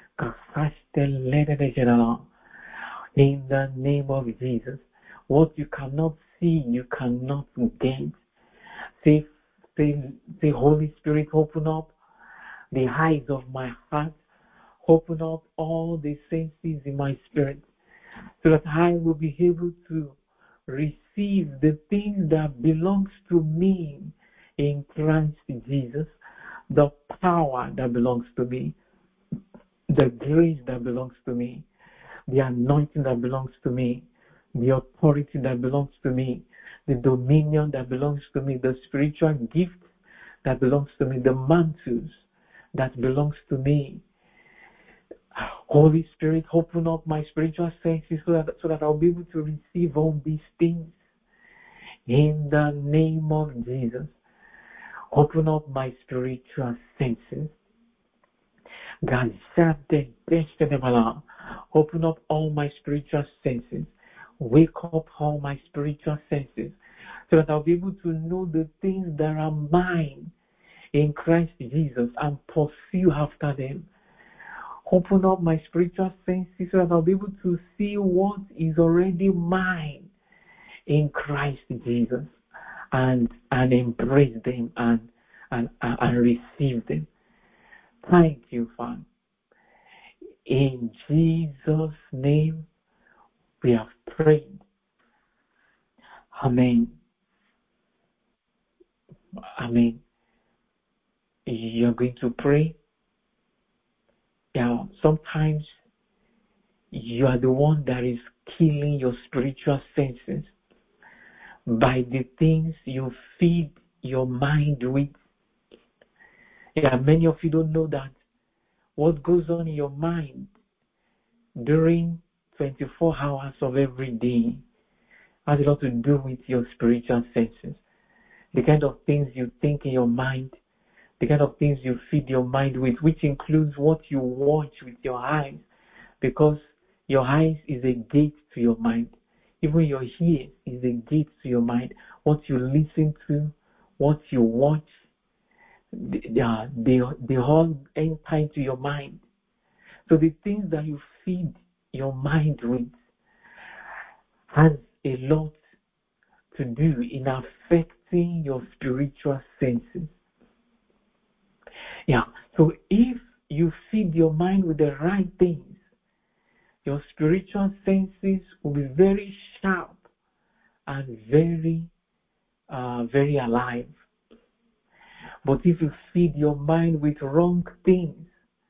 Speaker 1: In the name of Jesus. What you cannot see, you cannot get. Say, Holy Spirit, open up the eyes of my heart. Open up all the senses in my spirit, so that I will be able to receive the things that belongs to me in Christ Jesus, the power that belongs to me, the grace that belongs to me, the anointing that belongs to me, the authority that belongs to me, the dominion that belongs to me, the spiritual gift that belongs to me, the mantles that belongs to me. Holy Spirit, open up my spiritual senses so that I'll be able to receive all these things. In the name of Jesus, open up my spiritual senses. Open up all my spiritual senses. Wake up all my spiritual senses so that I'll be able to know the things that are mine in Christ Jesus and pursue after them. Open up my spiritual senses so that I'll be able to see what is already mine in Christ Jesus and embrace them and receive them. Thank you, Father. In Jesus' name we have prayed. Amen. Amen. You're going to pray. Yeah, sometimes you are the one that is killing your spiritual senses by the things you feed your mind with. Yeah, many of you don't know that what goes on in your mind during 24 hours of every day has a lot to do with your spiritual senses. The kind of things you think in your mind, the kind of things you feed your mind with, which includes what you watch with your eyes, because your eyes is a gate to your mind. Even your ears is a gate to your mind. What you listen to, what you watch, they all enter into your mind. So the things that you feed your mind with has a lot to do in affecting your spiritual senses. Yeah, so if you feed your mind with the right things, your spiritual senses will be very sharp and very alive. But if you feed your mind with wrong things,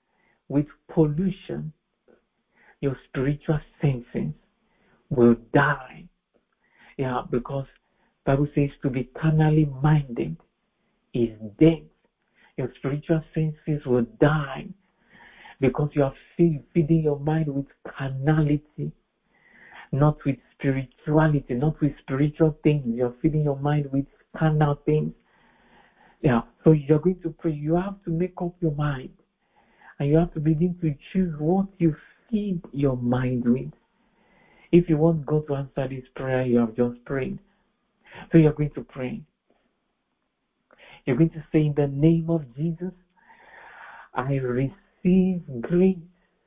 Speaker 1: with pollution, your spiritual senses will die. Yeah, because Bible says to be carnally minded is death. Your spiritual senses will die because you are feeding your mind with carnality, not with spirituality, not with spiritual things. You're feeding your mind with carnal things. Yeah, so you're going to pray. You have to make up your mind, and you have to begin to choose what you feed your mind with. If you want God to answer this prayer, you have just prayed. So you're going to pray. You're going to say, in the name of Jesus, I receive grace.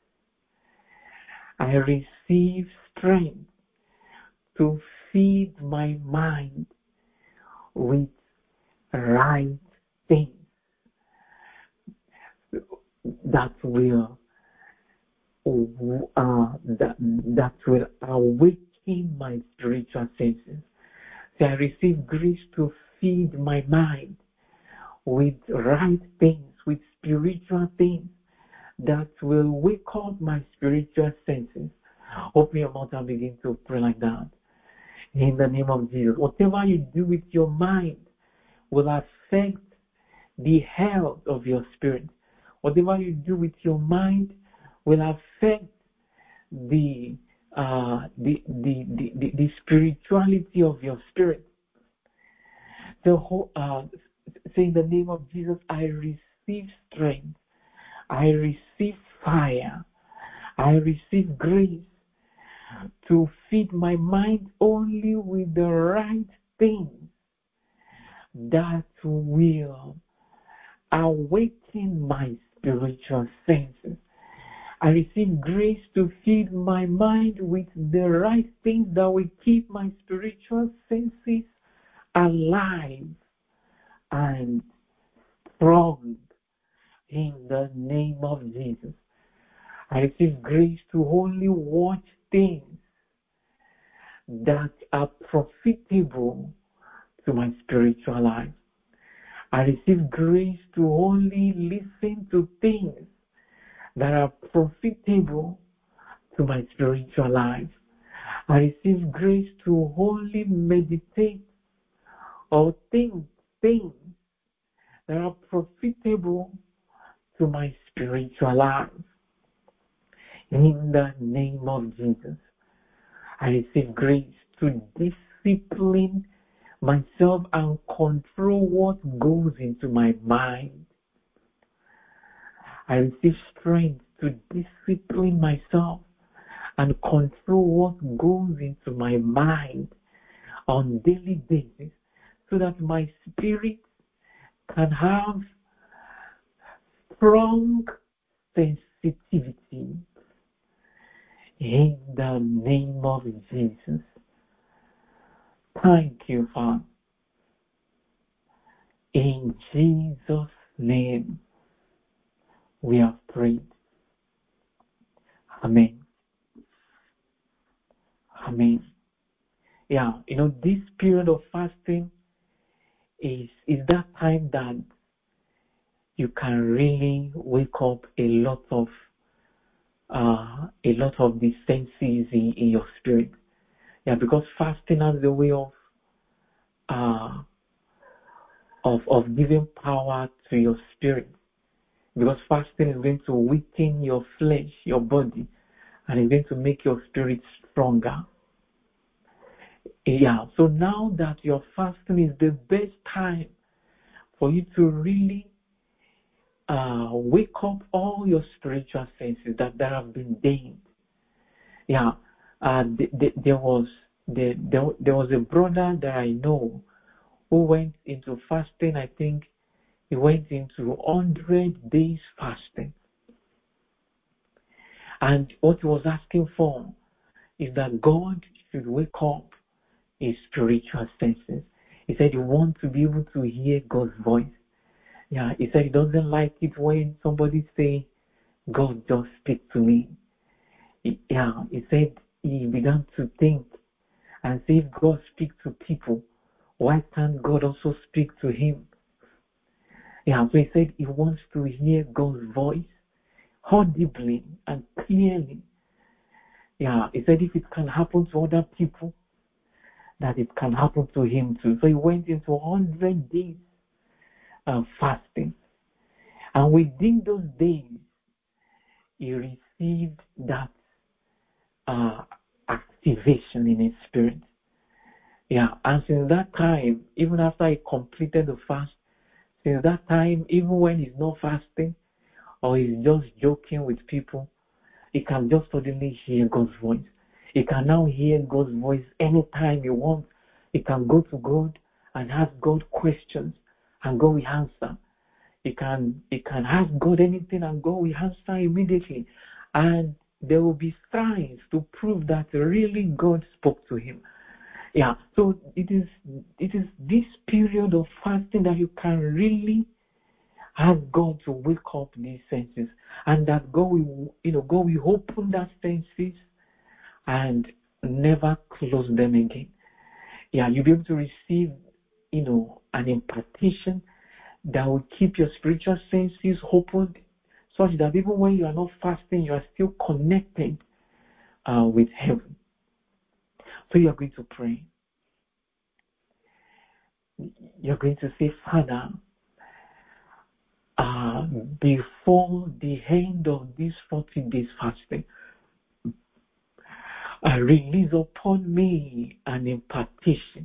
Speaker 1: I receive strength to feed my mind with right things that will that will awaken my spiritual senses. So I receive grace to feed my mind with right things, with spiritual things that will wake up my spiritual senses. Open your mouth and begin to pray like that. In the name of Jesus. Whatever you do with your mind will affect the health of your spirit. Whatever you do with your mind will affect the spirituality of your spirit. So, say in the name of Jesus, I receive strength. I receive fire. I receive grace to feed my mind only with the right things that will awaken my spiritual senses. I receive grace to feed my mind with the right things that will keep my spiritual senses alive and strong in the name of Jesus. I receive grace to only watch things that are profitable to my spiritual life. I receive grace to only listen to things that are profitable to my spiritual life. I receive grace to only meditate or think things that are profitable to my spiritual life. In the name of Jesus, I receive grace to discipline myself and control what goes into my mind. I receive strength to discipline myself and control what goes into my mind on daily basis so that my spirit can have strong sensitivity. In the name of Jesus. Thank you, Father. In Jesus' name, we have prayed. Amen. Amen. Yeah, this period of fasting is that time that you can really wake up a lot of the senses in your spirit. Yeah, because fasting has the way of giving power to your spirit. Because fasting is going to weaken your flesh, your body, and it's going to make your spirit stronger. Yeah, so now that your fasting is the best time for you to really wake up all your spiritual senses that have been dimmed. Yeah, there was a brother that I know who went into fasting. I think he went into 100 days fasting. And what he was asking for is that God should wake up his spiritual senses. He said he wants to be able to hear God's voice. Yeah, he said he doesn't like it when somebody say, God just speak to me. He said he began to think and say, if God speaks to people, why can't God also speak to him? Yeah, so he said he wants to hear God's voice audibly and clearly. Yeah, he said if it can happen to other people, that it can happen to him too. So he went into 100 days fasting. And within those days, he received that activation in his spirit. Yeah, and since that time, even after he completed the fast, since that time, even when he's not fasting or he's just joking with people, he can just suddenly hear God's voice. He can now hear God's voice anytime he wants. He can go to God and ask God questions, and God will answer. He can ask God anything, and God will answer immediately. And there will be signs to prove that really God spoke to him. Yeah, so it is this period of fasting that you can really ask God to wake up these senses, and that God will, God will open that senses and never close them again. Yeah, you'll be able to receive, an impartation that will keep your spiritual senses open, such that even when you are not fasting, you are still connected with heaven. So you are going to pray. You're going to say, Father, before the end of this 40 days fasting, release upon me an impartation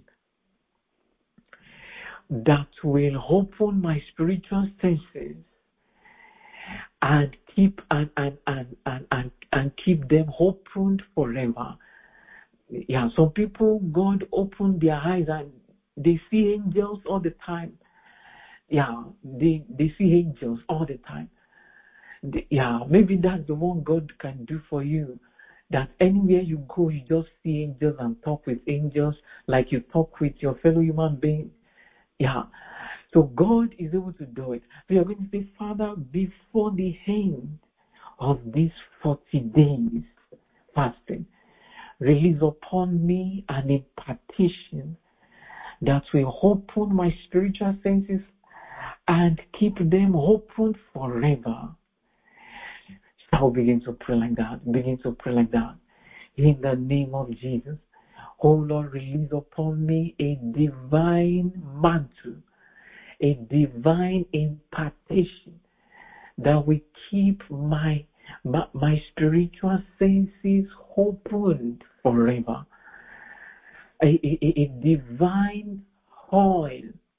Speaker 1: that will open my spiritual senses and keep and keep them opened forever. Yeah, some people, God opened their eyes and they see angels all the time. Yeah, they see angels all the time. Maybe that's the one God can do for you. That anywhere you go, you just see angels and talk with angels like you talk with your fellow human being. Yeah. So God is able to do it. So you're going to say, Father, before the end of these 40 days fasting, release upon me an impartation that will open my spiritual senses and keep them open forever. Shall begin to pray like that. Begin to pray like that. In the name of Jesus. Oh Lord, release upon me a divine mantle, a divine impartation that will keep my spiritual senses opened forever. A divine oil.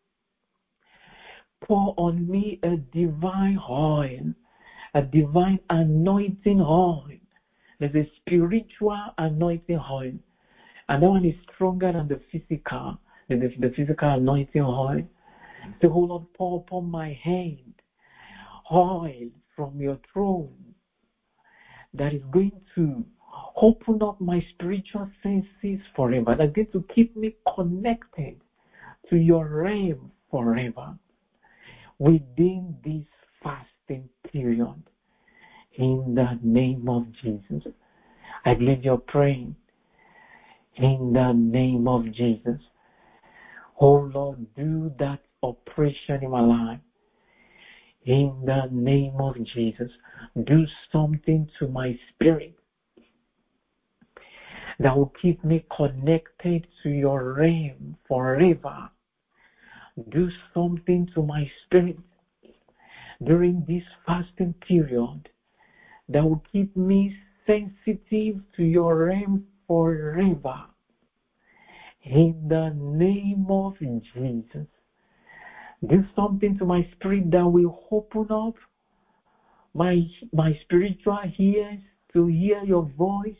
Speaker 1: Pour on me a divine oil, a divine anointing oil. There's a spiritual anointing oil, and that one is stronger than the physical, the physical anointing oil. So, oh Lord, pour upon my head oil from your throne that is going to open up my spiritual senses forever. That's going to keep me connected to your realm forever within this fasting period. In the name of Jesus. I believe you're praying. In the name of Jesus. Oh Lord, do that operation in my life. In the name of Jesus. Do something to my spirit that will keep me connected to your realm forever. Do something to my spirit during this fasting period that will keep me sensitive to your realm forever. In the name of Jesus. Do something to my spirit that will open up my spiritual ears to hear your voice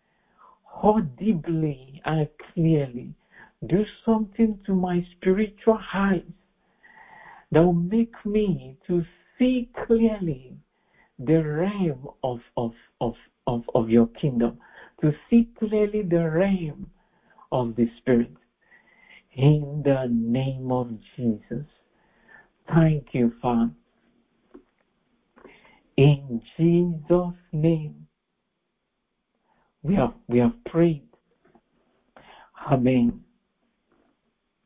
Speaker 1: audibly and clearly. Do something to my spiritual eyes that will make me to see clearly the realm of your kingdom, to see clearly the realm of the Spirit. In the name of Jesus. Thank you, Father. In Jesus' name, we have prayed. Amen.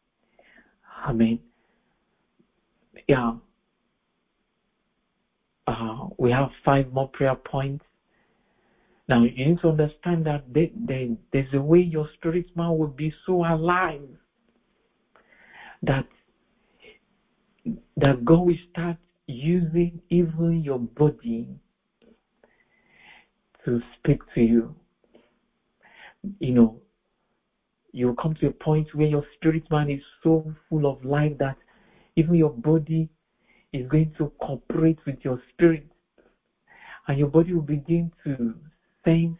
Speaker 1: Amen. Yeah. We have 5 more prayer points. Now, you need to understand that there's a way your spirit man will be so alive that God will start using even your body to speak to you. You come to a point where your spirit man is so full of life that even your body is going to cooperate with your spirit, and your body will begin to sense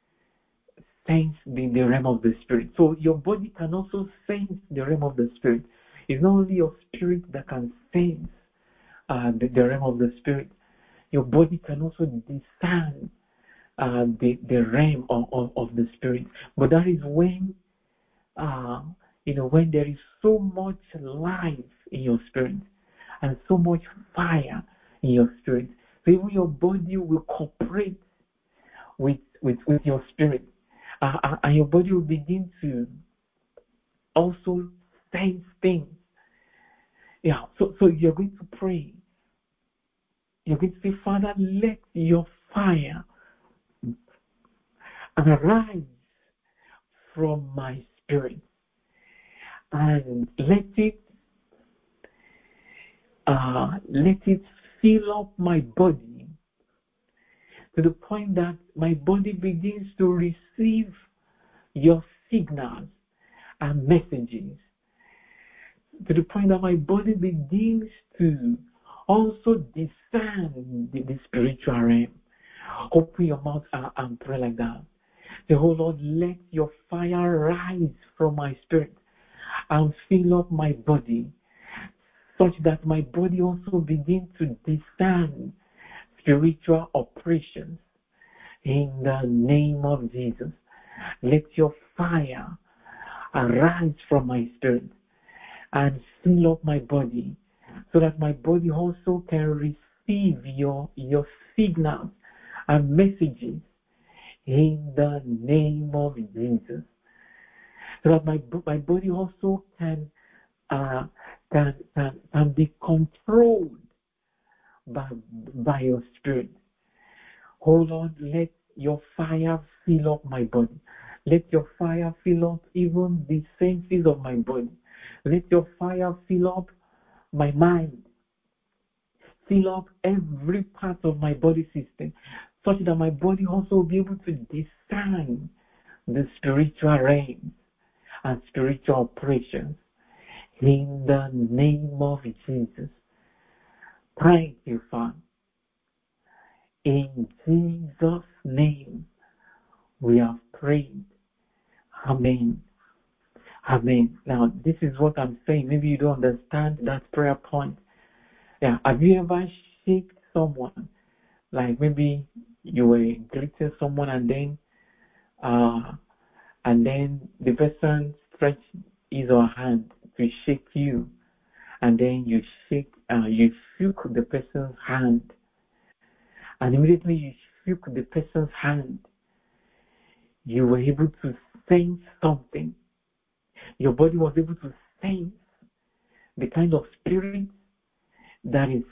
Speaker 1: the realm of the spirit. So your body can also sense the realm of the spirit. It's not only your spirit that can sense the realm of the spirit. Your body can also discern the realm of the spirit. But that is when when there is so much life in your spirit and so much fire in your spirit, so even your body will cooperate with your spirit, and your body will begin to also sense things. So you're going to pray. You're going to say, Father, let your fire arise from my spirit, and let it fill up my body to the point that my body begins to receive your signals and messages, to the point that my body begins to also discern the spiritual realm. Open your mouth and pray like that. Say, oh Lord, let your fire rise from my spirit and fill up my body, such that my body also begins to discern spiritual operations. In the name of Jesus, let your fire arise from my spirit and fill up my body, so that my body also can receive your signals and messages in the name of Jesus, so that my body also can be controlled by your spirit. Oh Lord, let your fire fill up my body. Let your fire fill up even the senses of my body. Let your fire fill up my mind. Fill up every part of my body system, such that my body also will be able to discern the spiritual realms and spiritual operations. In the name of Jesus. Thank you, Father. In Jesus' name, we have prayed. Amen. Amen. Now, this is what I'm saying. Maybe you don't understand that prayer point. Yeah. Have you ever shaked someone? Like maybe you were greeting someone and then the person stretched his or her hand to shake you, and then you shook the person's hand, and immediately you shook the person's hand, you were able to sense something. Your body was able to sense the kind of spirit that is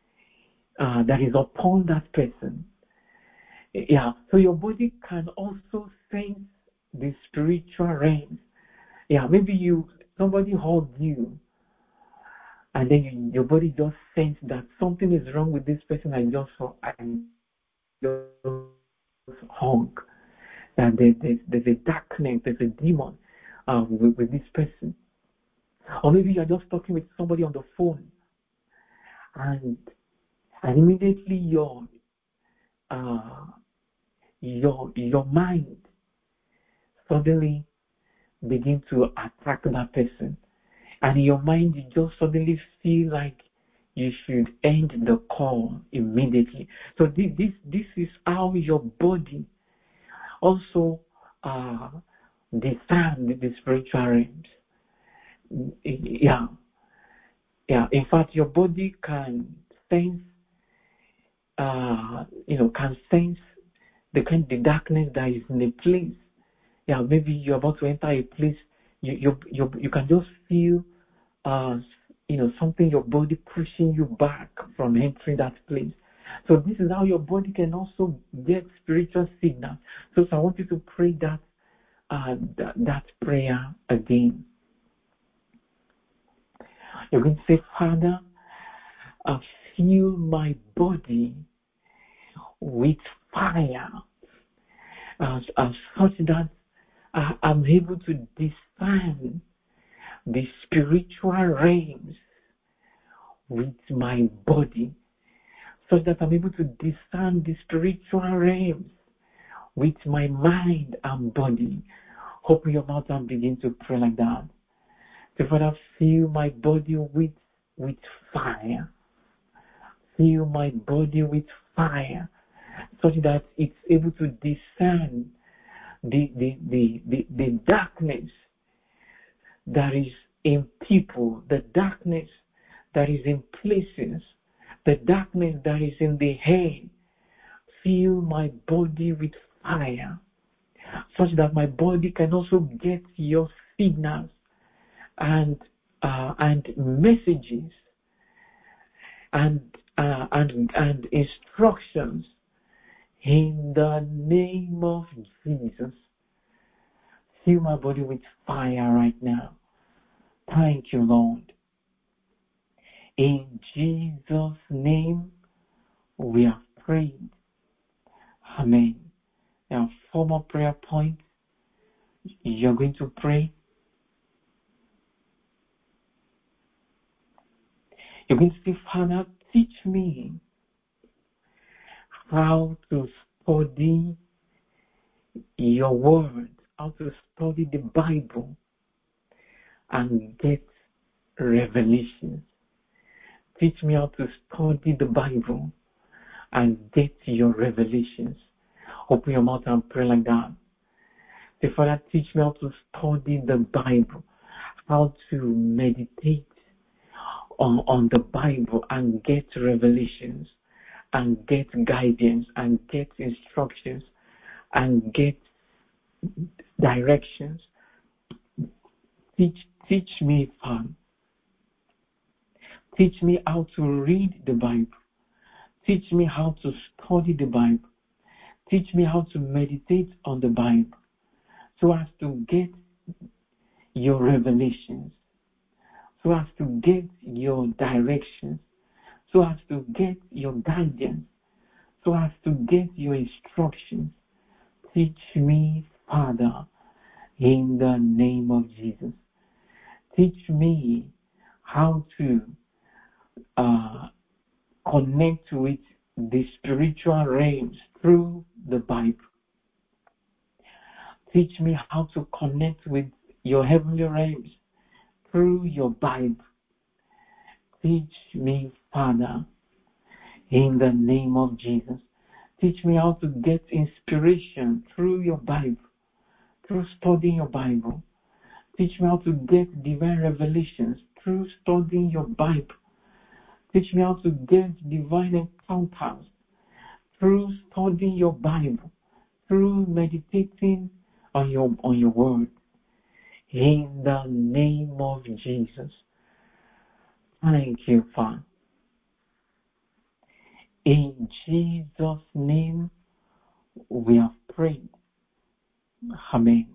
Speaker 1: upon that person. Yeah. So your body can also sense the spiritual realms. Yeah. Maybe somebody hugged you, and then your body just sensed that something is wrong with this person I just hug. That there's a darkness, there's a demon with this person. Or maybe you're just talking with somebody on the phone, and immediately your mind suddenly begin to attack that person, and in your mind you just suddenly feel like you should end the call immediately. So this is how your body also discern the spiritual realms. Yeah. In fact, your body can sense, can sense the darkness that is in a place. Yeah, maybe you're about to enter a place. You can just feel, something, your body pushing you back from entering that place. So this is how your body can also get spiritual signals. So I want you to pray that prayer again. You're going to say, Father, fill my body with fire, such that I'm able to discern the spiritual realms with my body, such that I'm able to discern the spiritual realms with my mind and body. Open your mouth and begin to pray like that. So Father, fill my body with fire. Fill my body with fire, such that it's able to discern the darkness that is in people, the darkness that is in places, the darkness that is in the head. Fill my body with fire, such that my body can also get your signals and messages and instructions in the name of Jesus. Fill my body with fire right now. Thank you, Lord. In Jesus' name, we have prayed. Amen. There are 4 more prayer points. You're going to pray. You're going to say, Father, teach me how to study your word, how to study the Bible and get revelations. Teach me how to study the Bible and get your revelations. Open your mouth and pray like that. Say, Father, teach me how to study the Bible, how to meditate on the Bible and get revelations and get guidance and get instructions and get directions. Teach me, Father. Teach me how to read the Bible. Teach me how to study the Bible. Teach me how to meditate on the Bible so as to get your revelations, so as to get your directions, so as to get your guidance, so as to get your instructions. Teach me, Father, in the name of Jesus. Teach me how to connect with the spiritual realms through the Bible. Teach me how to connect with your heavenly realms through your Bible. Teach me, Father, in the name of Jesus. Teach me how to get inspiration through your Bible, through studying your Bible. Teach me how to get divine revelations through studying your Bible. Teach me how to get divine encounters through studying your Bible, through meditating on your word. In the name of Jesus. Thank you, Father. In Jesus' name, we have prayed. Amen.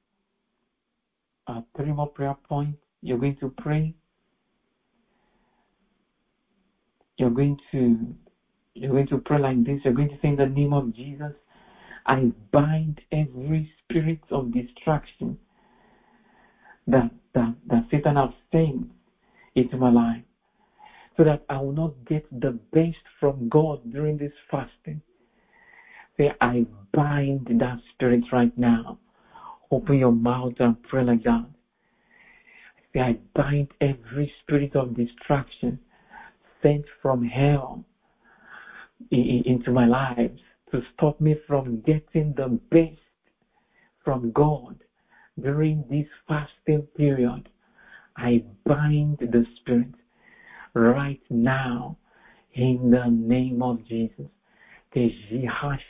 Speaker 1: 3 more prayer points. You're going to pray. You're going to pray like this. You're going to say, in the name of Jesus, I bind every spirit of distraction that Satan has sent into my life, so that I will not get the best from God during this fasting. Say, I bind that spirit right now. Open your mouth and pray like that. Say, I bind every spirit of distraction sent from hell into my life to stop me from getting the best from God during this fasting period. I bind the spirit right now in the name of Jesus. In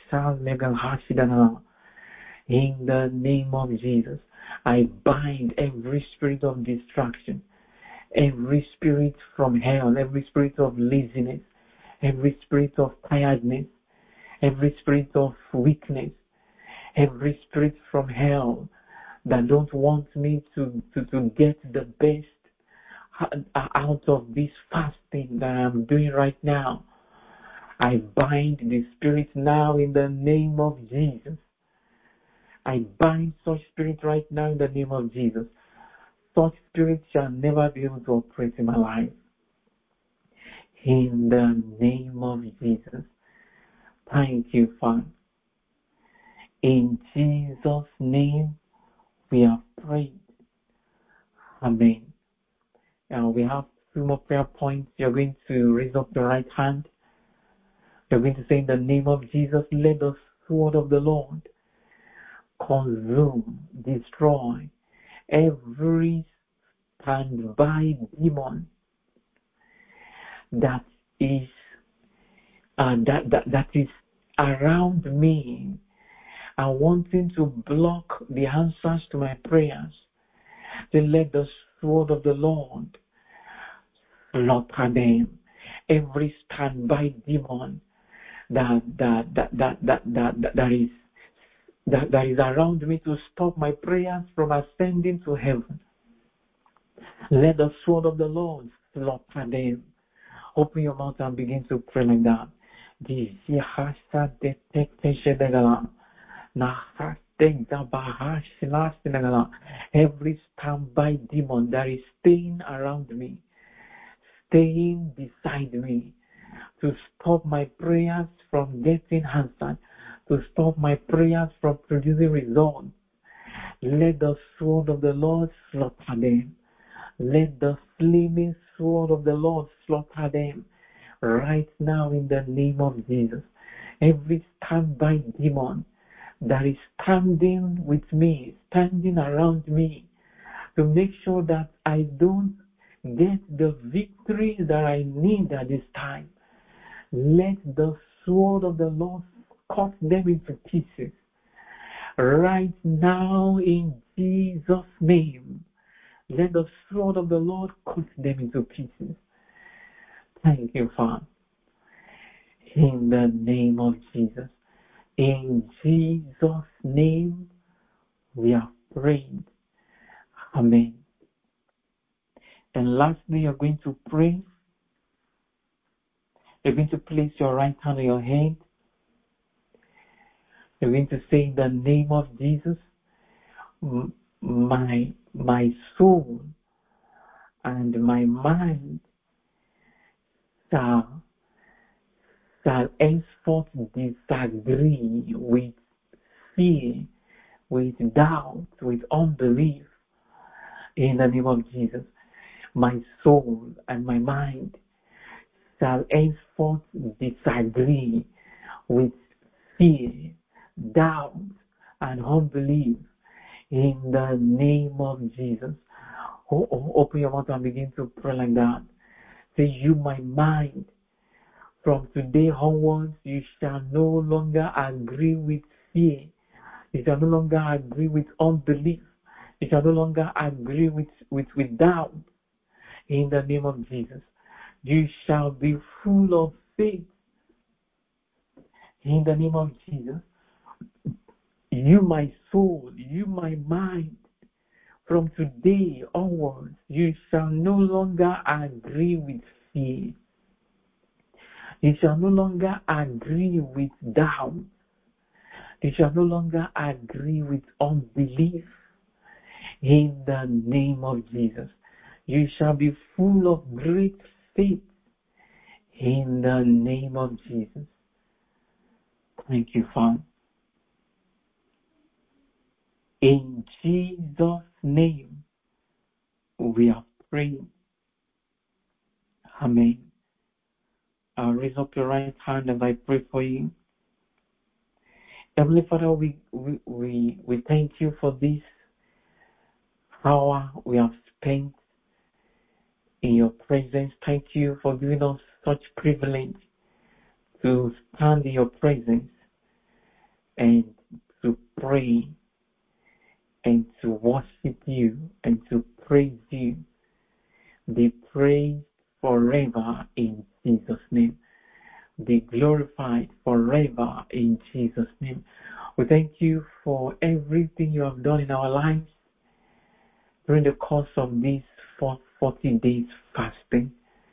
Speaker 1: the name of Jesus, I bind every spirit of distraction, every spirit from hell, every spirit of laziness, every spirit of tiredness, every spirit of weakness, every spirit from hell that don't want me to get the best out of this fasting that I'm doing right now. I bind the spirit now in the name of Jesus. I bind such spirit right now in the name of Jesus. Such spirit shall never be able to operate in my life. In the name of Jesus. Thank you, Father. In Jesus' name, we have prayed. Amen. Now we have two more prayer points. You're going to raise up your right hand. You're going to say, in the name of Jesus, let the sword of the Lord consume, destroy every standby demon that is that is around me and wanting to block the answers to my prayers. Then let the sword of the Lord slaughter them. Every standby demon that is around me to stop my prayers from ascending to heaven. Let the sword of the Lord slaughter them. Open your mouth and begin to pray like that. Every standby demon that is staying around me, staying beside me, to stop my prayers from getting answered, to stop my prayers from producing results, let the sword of the Lord slaughter them. Let the flaming sword of the Lord slaughter them right now in the name of Jesus. Every standby demon that is standing with me, standing around me, to make sure that I don't get the victory that I need at this time, let the sword of the Lord cut them into pieces right now in Jesus' name. Let the sword of the Lord cut them into pieces. Thank you, Father. In the name of Jesus. In Jesus' name, we have prayed. Amen. And lastly, you're going to pray. You're going to place your right hand on your head. You're going to say, in the name of Jesus, my soul and my mind shall henceforth disagree with fear, with doubt, with unbelief. In the name of Jesus, my soul and my mind shall henceforth disagree with fear, doubt, and unbelief. In the name of Jesus. Open your mouth and begin to pray like that. Say, you, my mind, from today onwards, you shall no longer agree with fear. You shall no longer agree with unbelief. You shall no longer agree with doubt. In the name of Jesus. You shall be full of faith. In the name of Jesus. You, my soul, you, my mind, from today onwards, you shall no longer agree with fear. You shall no longer agree with doubt. You shall no longer agree with unbelief. In the name of Jesus. You shall be full of great faith. In the name of Jesus. Thank you, Father. In Jesus' name, we are praying. Amen. Raise up your right hand as I pray for you. Heavenly Father, we thank you for this hour we have spent in your presence. Thank you for giving us such privilege to stand in your presence and to pray and to worship you and to praise you. Be praised forever in Jesus' name. be glorified forever in Jesus' name. We thank you for everything you have done in our lives during the course of these 40 days fasting.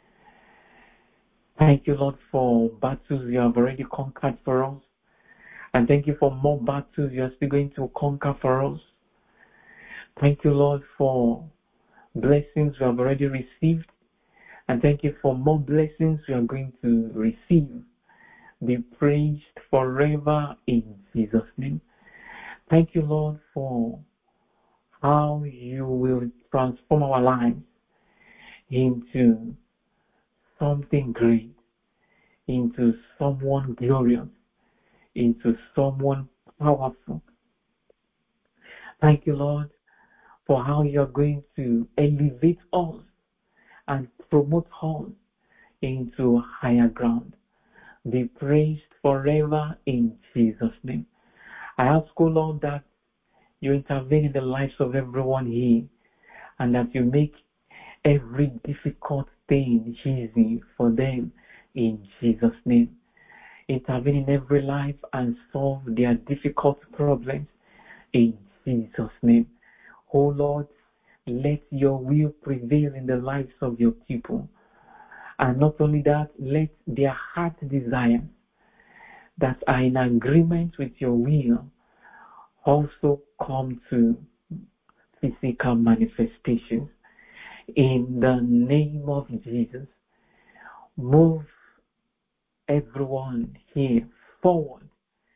Speaker 1: Thank you, Lord, for battles you have already conquered for us. And thank you for more battles you are still going to conquer for us. Thank you, Lord, for blessings we have already received. And thank you for more blessings we are going to receive. Be praised forever in Jesus' name. Thank you, Lord, for how you will transform our lives into something great, into someone glorious, into someone powerful. Thank you, Lord, for how you are going to elevate us and promote us into higher ground. Be praised forever in Jesus' name. I ask, O Lord, that you intervene in the lives of everyone here and that you make every difficult thing easy for them in Jesus' name. Intervene in every life and solve their difficult problems in Jesus' name. Oh Lord, let your will prevail in the lives of your people. And not only that, let their heart desires that are in agreement with your will also come to physical manifestations. In the name of Jesus, move everyone here forward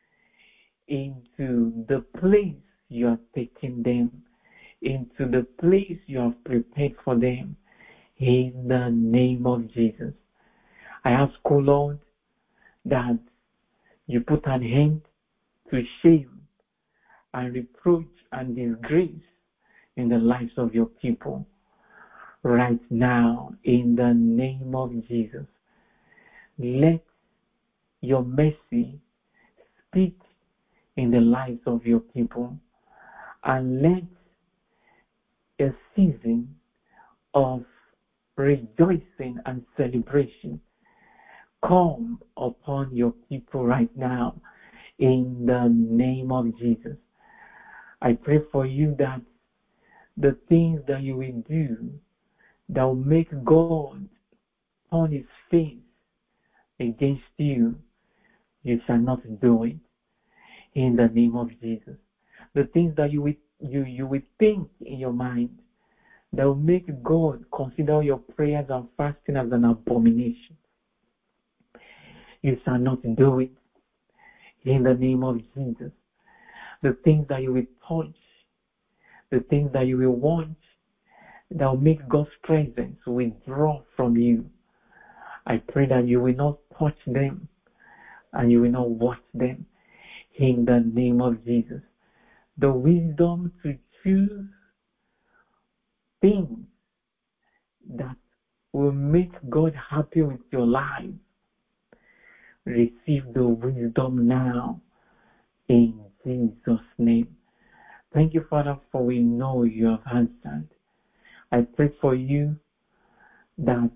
Speaker 1: into the place you are taking them, into the place you have prepared for them. In the name of Jesus, I ask, O Lord, that you put an end to shame and reproach and disgrace in the lives of your people. Right now, in the name of Jesus, let your mercy speak in the lives of your people, and let a season of rejoicing and celebration come upon your people right now in the name of Jesus. I pray for you that the things that you will do that will make God turn his face against you, you shall not do it in the name of Jesus. The things that you will think in your mind that will make God consider your prayers and fasting as an abomination, you shall not do it in the name of Jesus. The things that you will touch, the things that you will want, that will make God's presence withdraw from you, I pray that you will not touch them and you will not watch them in the name of Jesus. The wisdom to choose things that will make God happy with your life. Receive the wisdom now in Jesus' name. Thank you, Father, for we know you have answered. I pray for you that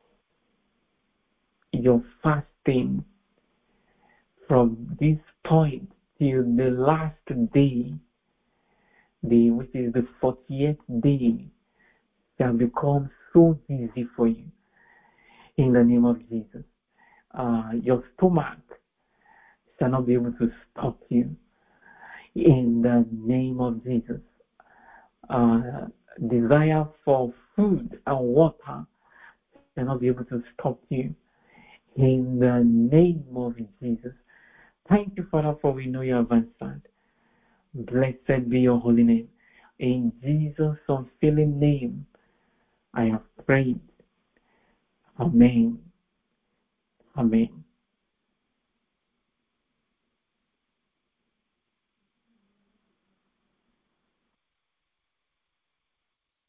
Speaker 1: your fasting from this point till the last day, which is the 40th day, shall become so easy for you in the name of Jesus. Your stomach shall not be able to stop you in the name of Jesus. Desire for food and water shall not be able to stop you in the name of Jesus. Thank you, Father, for we know you have answered. Blessed be your holy name. In Jesus' unfailing name, I have prayed. Amen. Amen.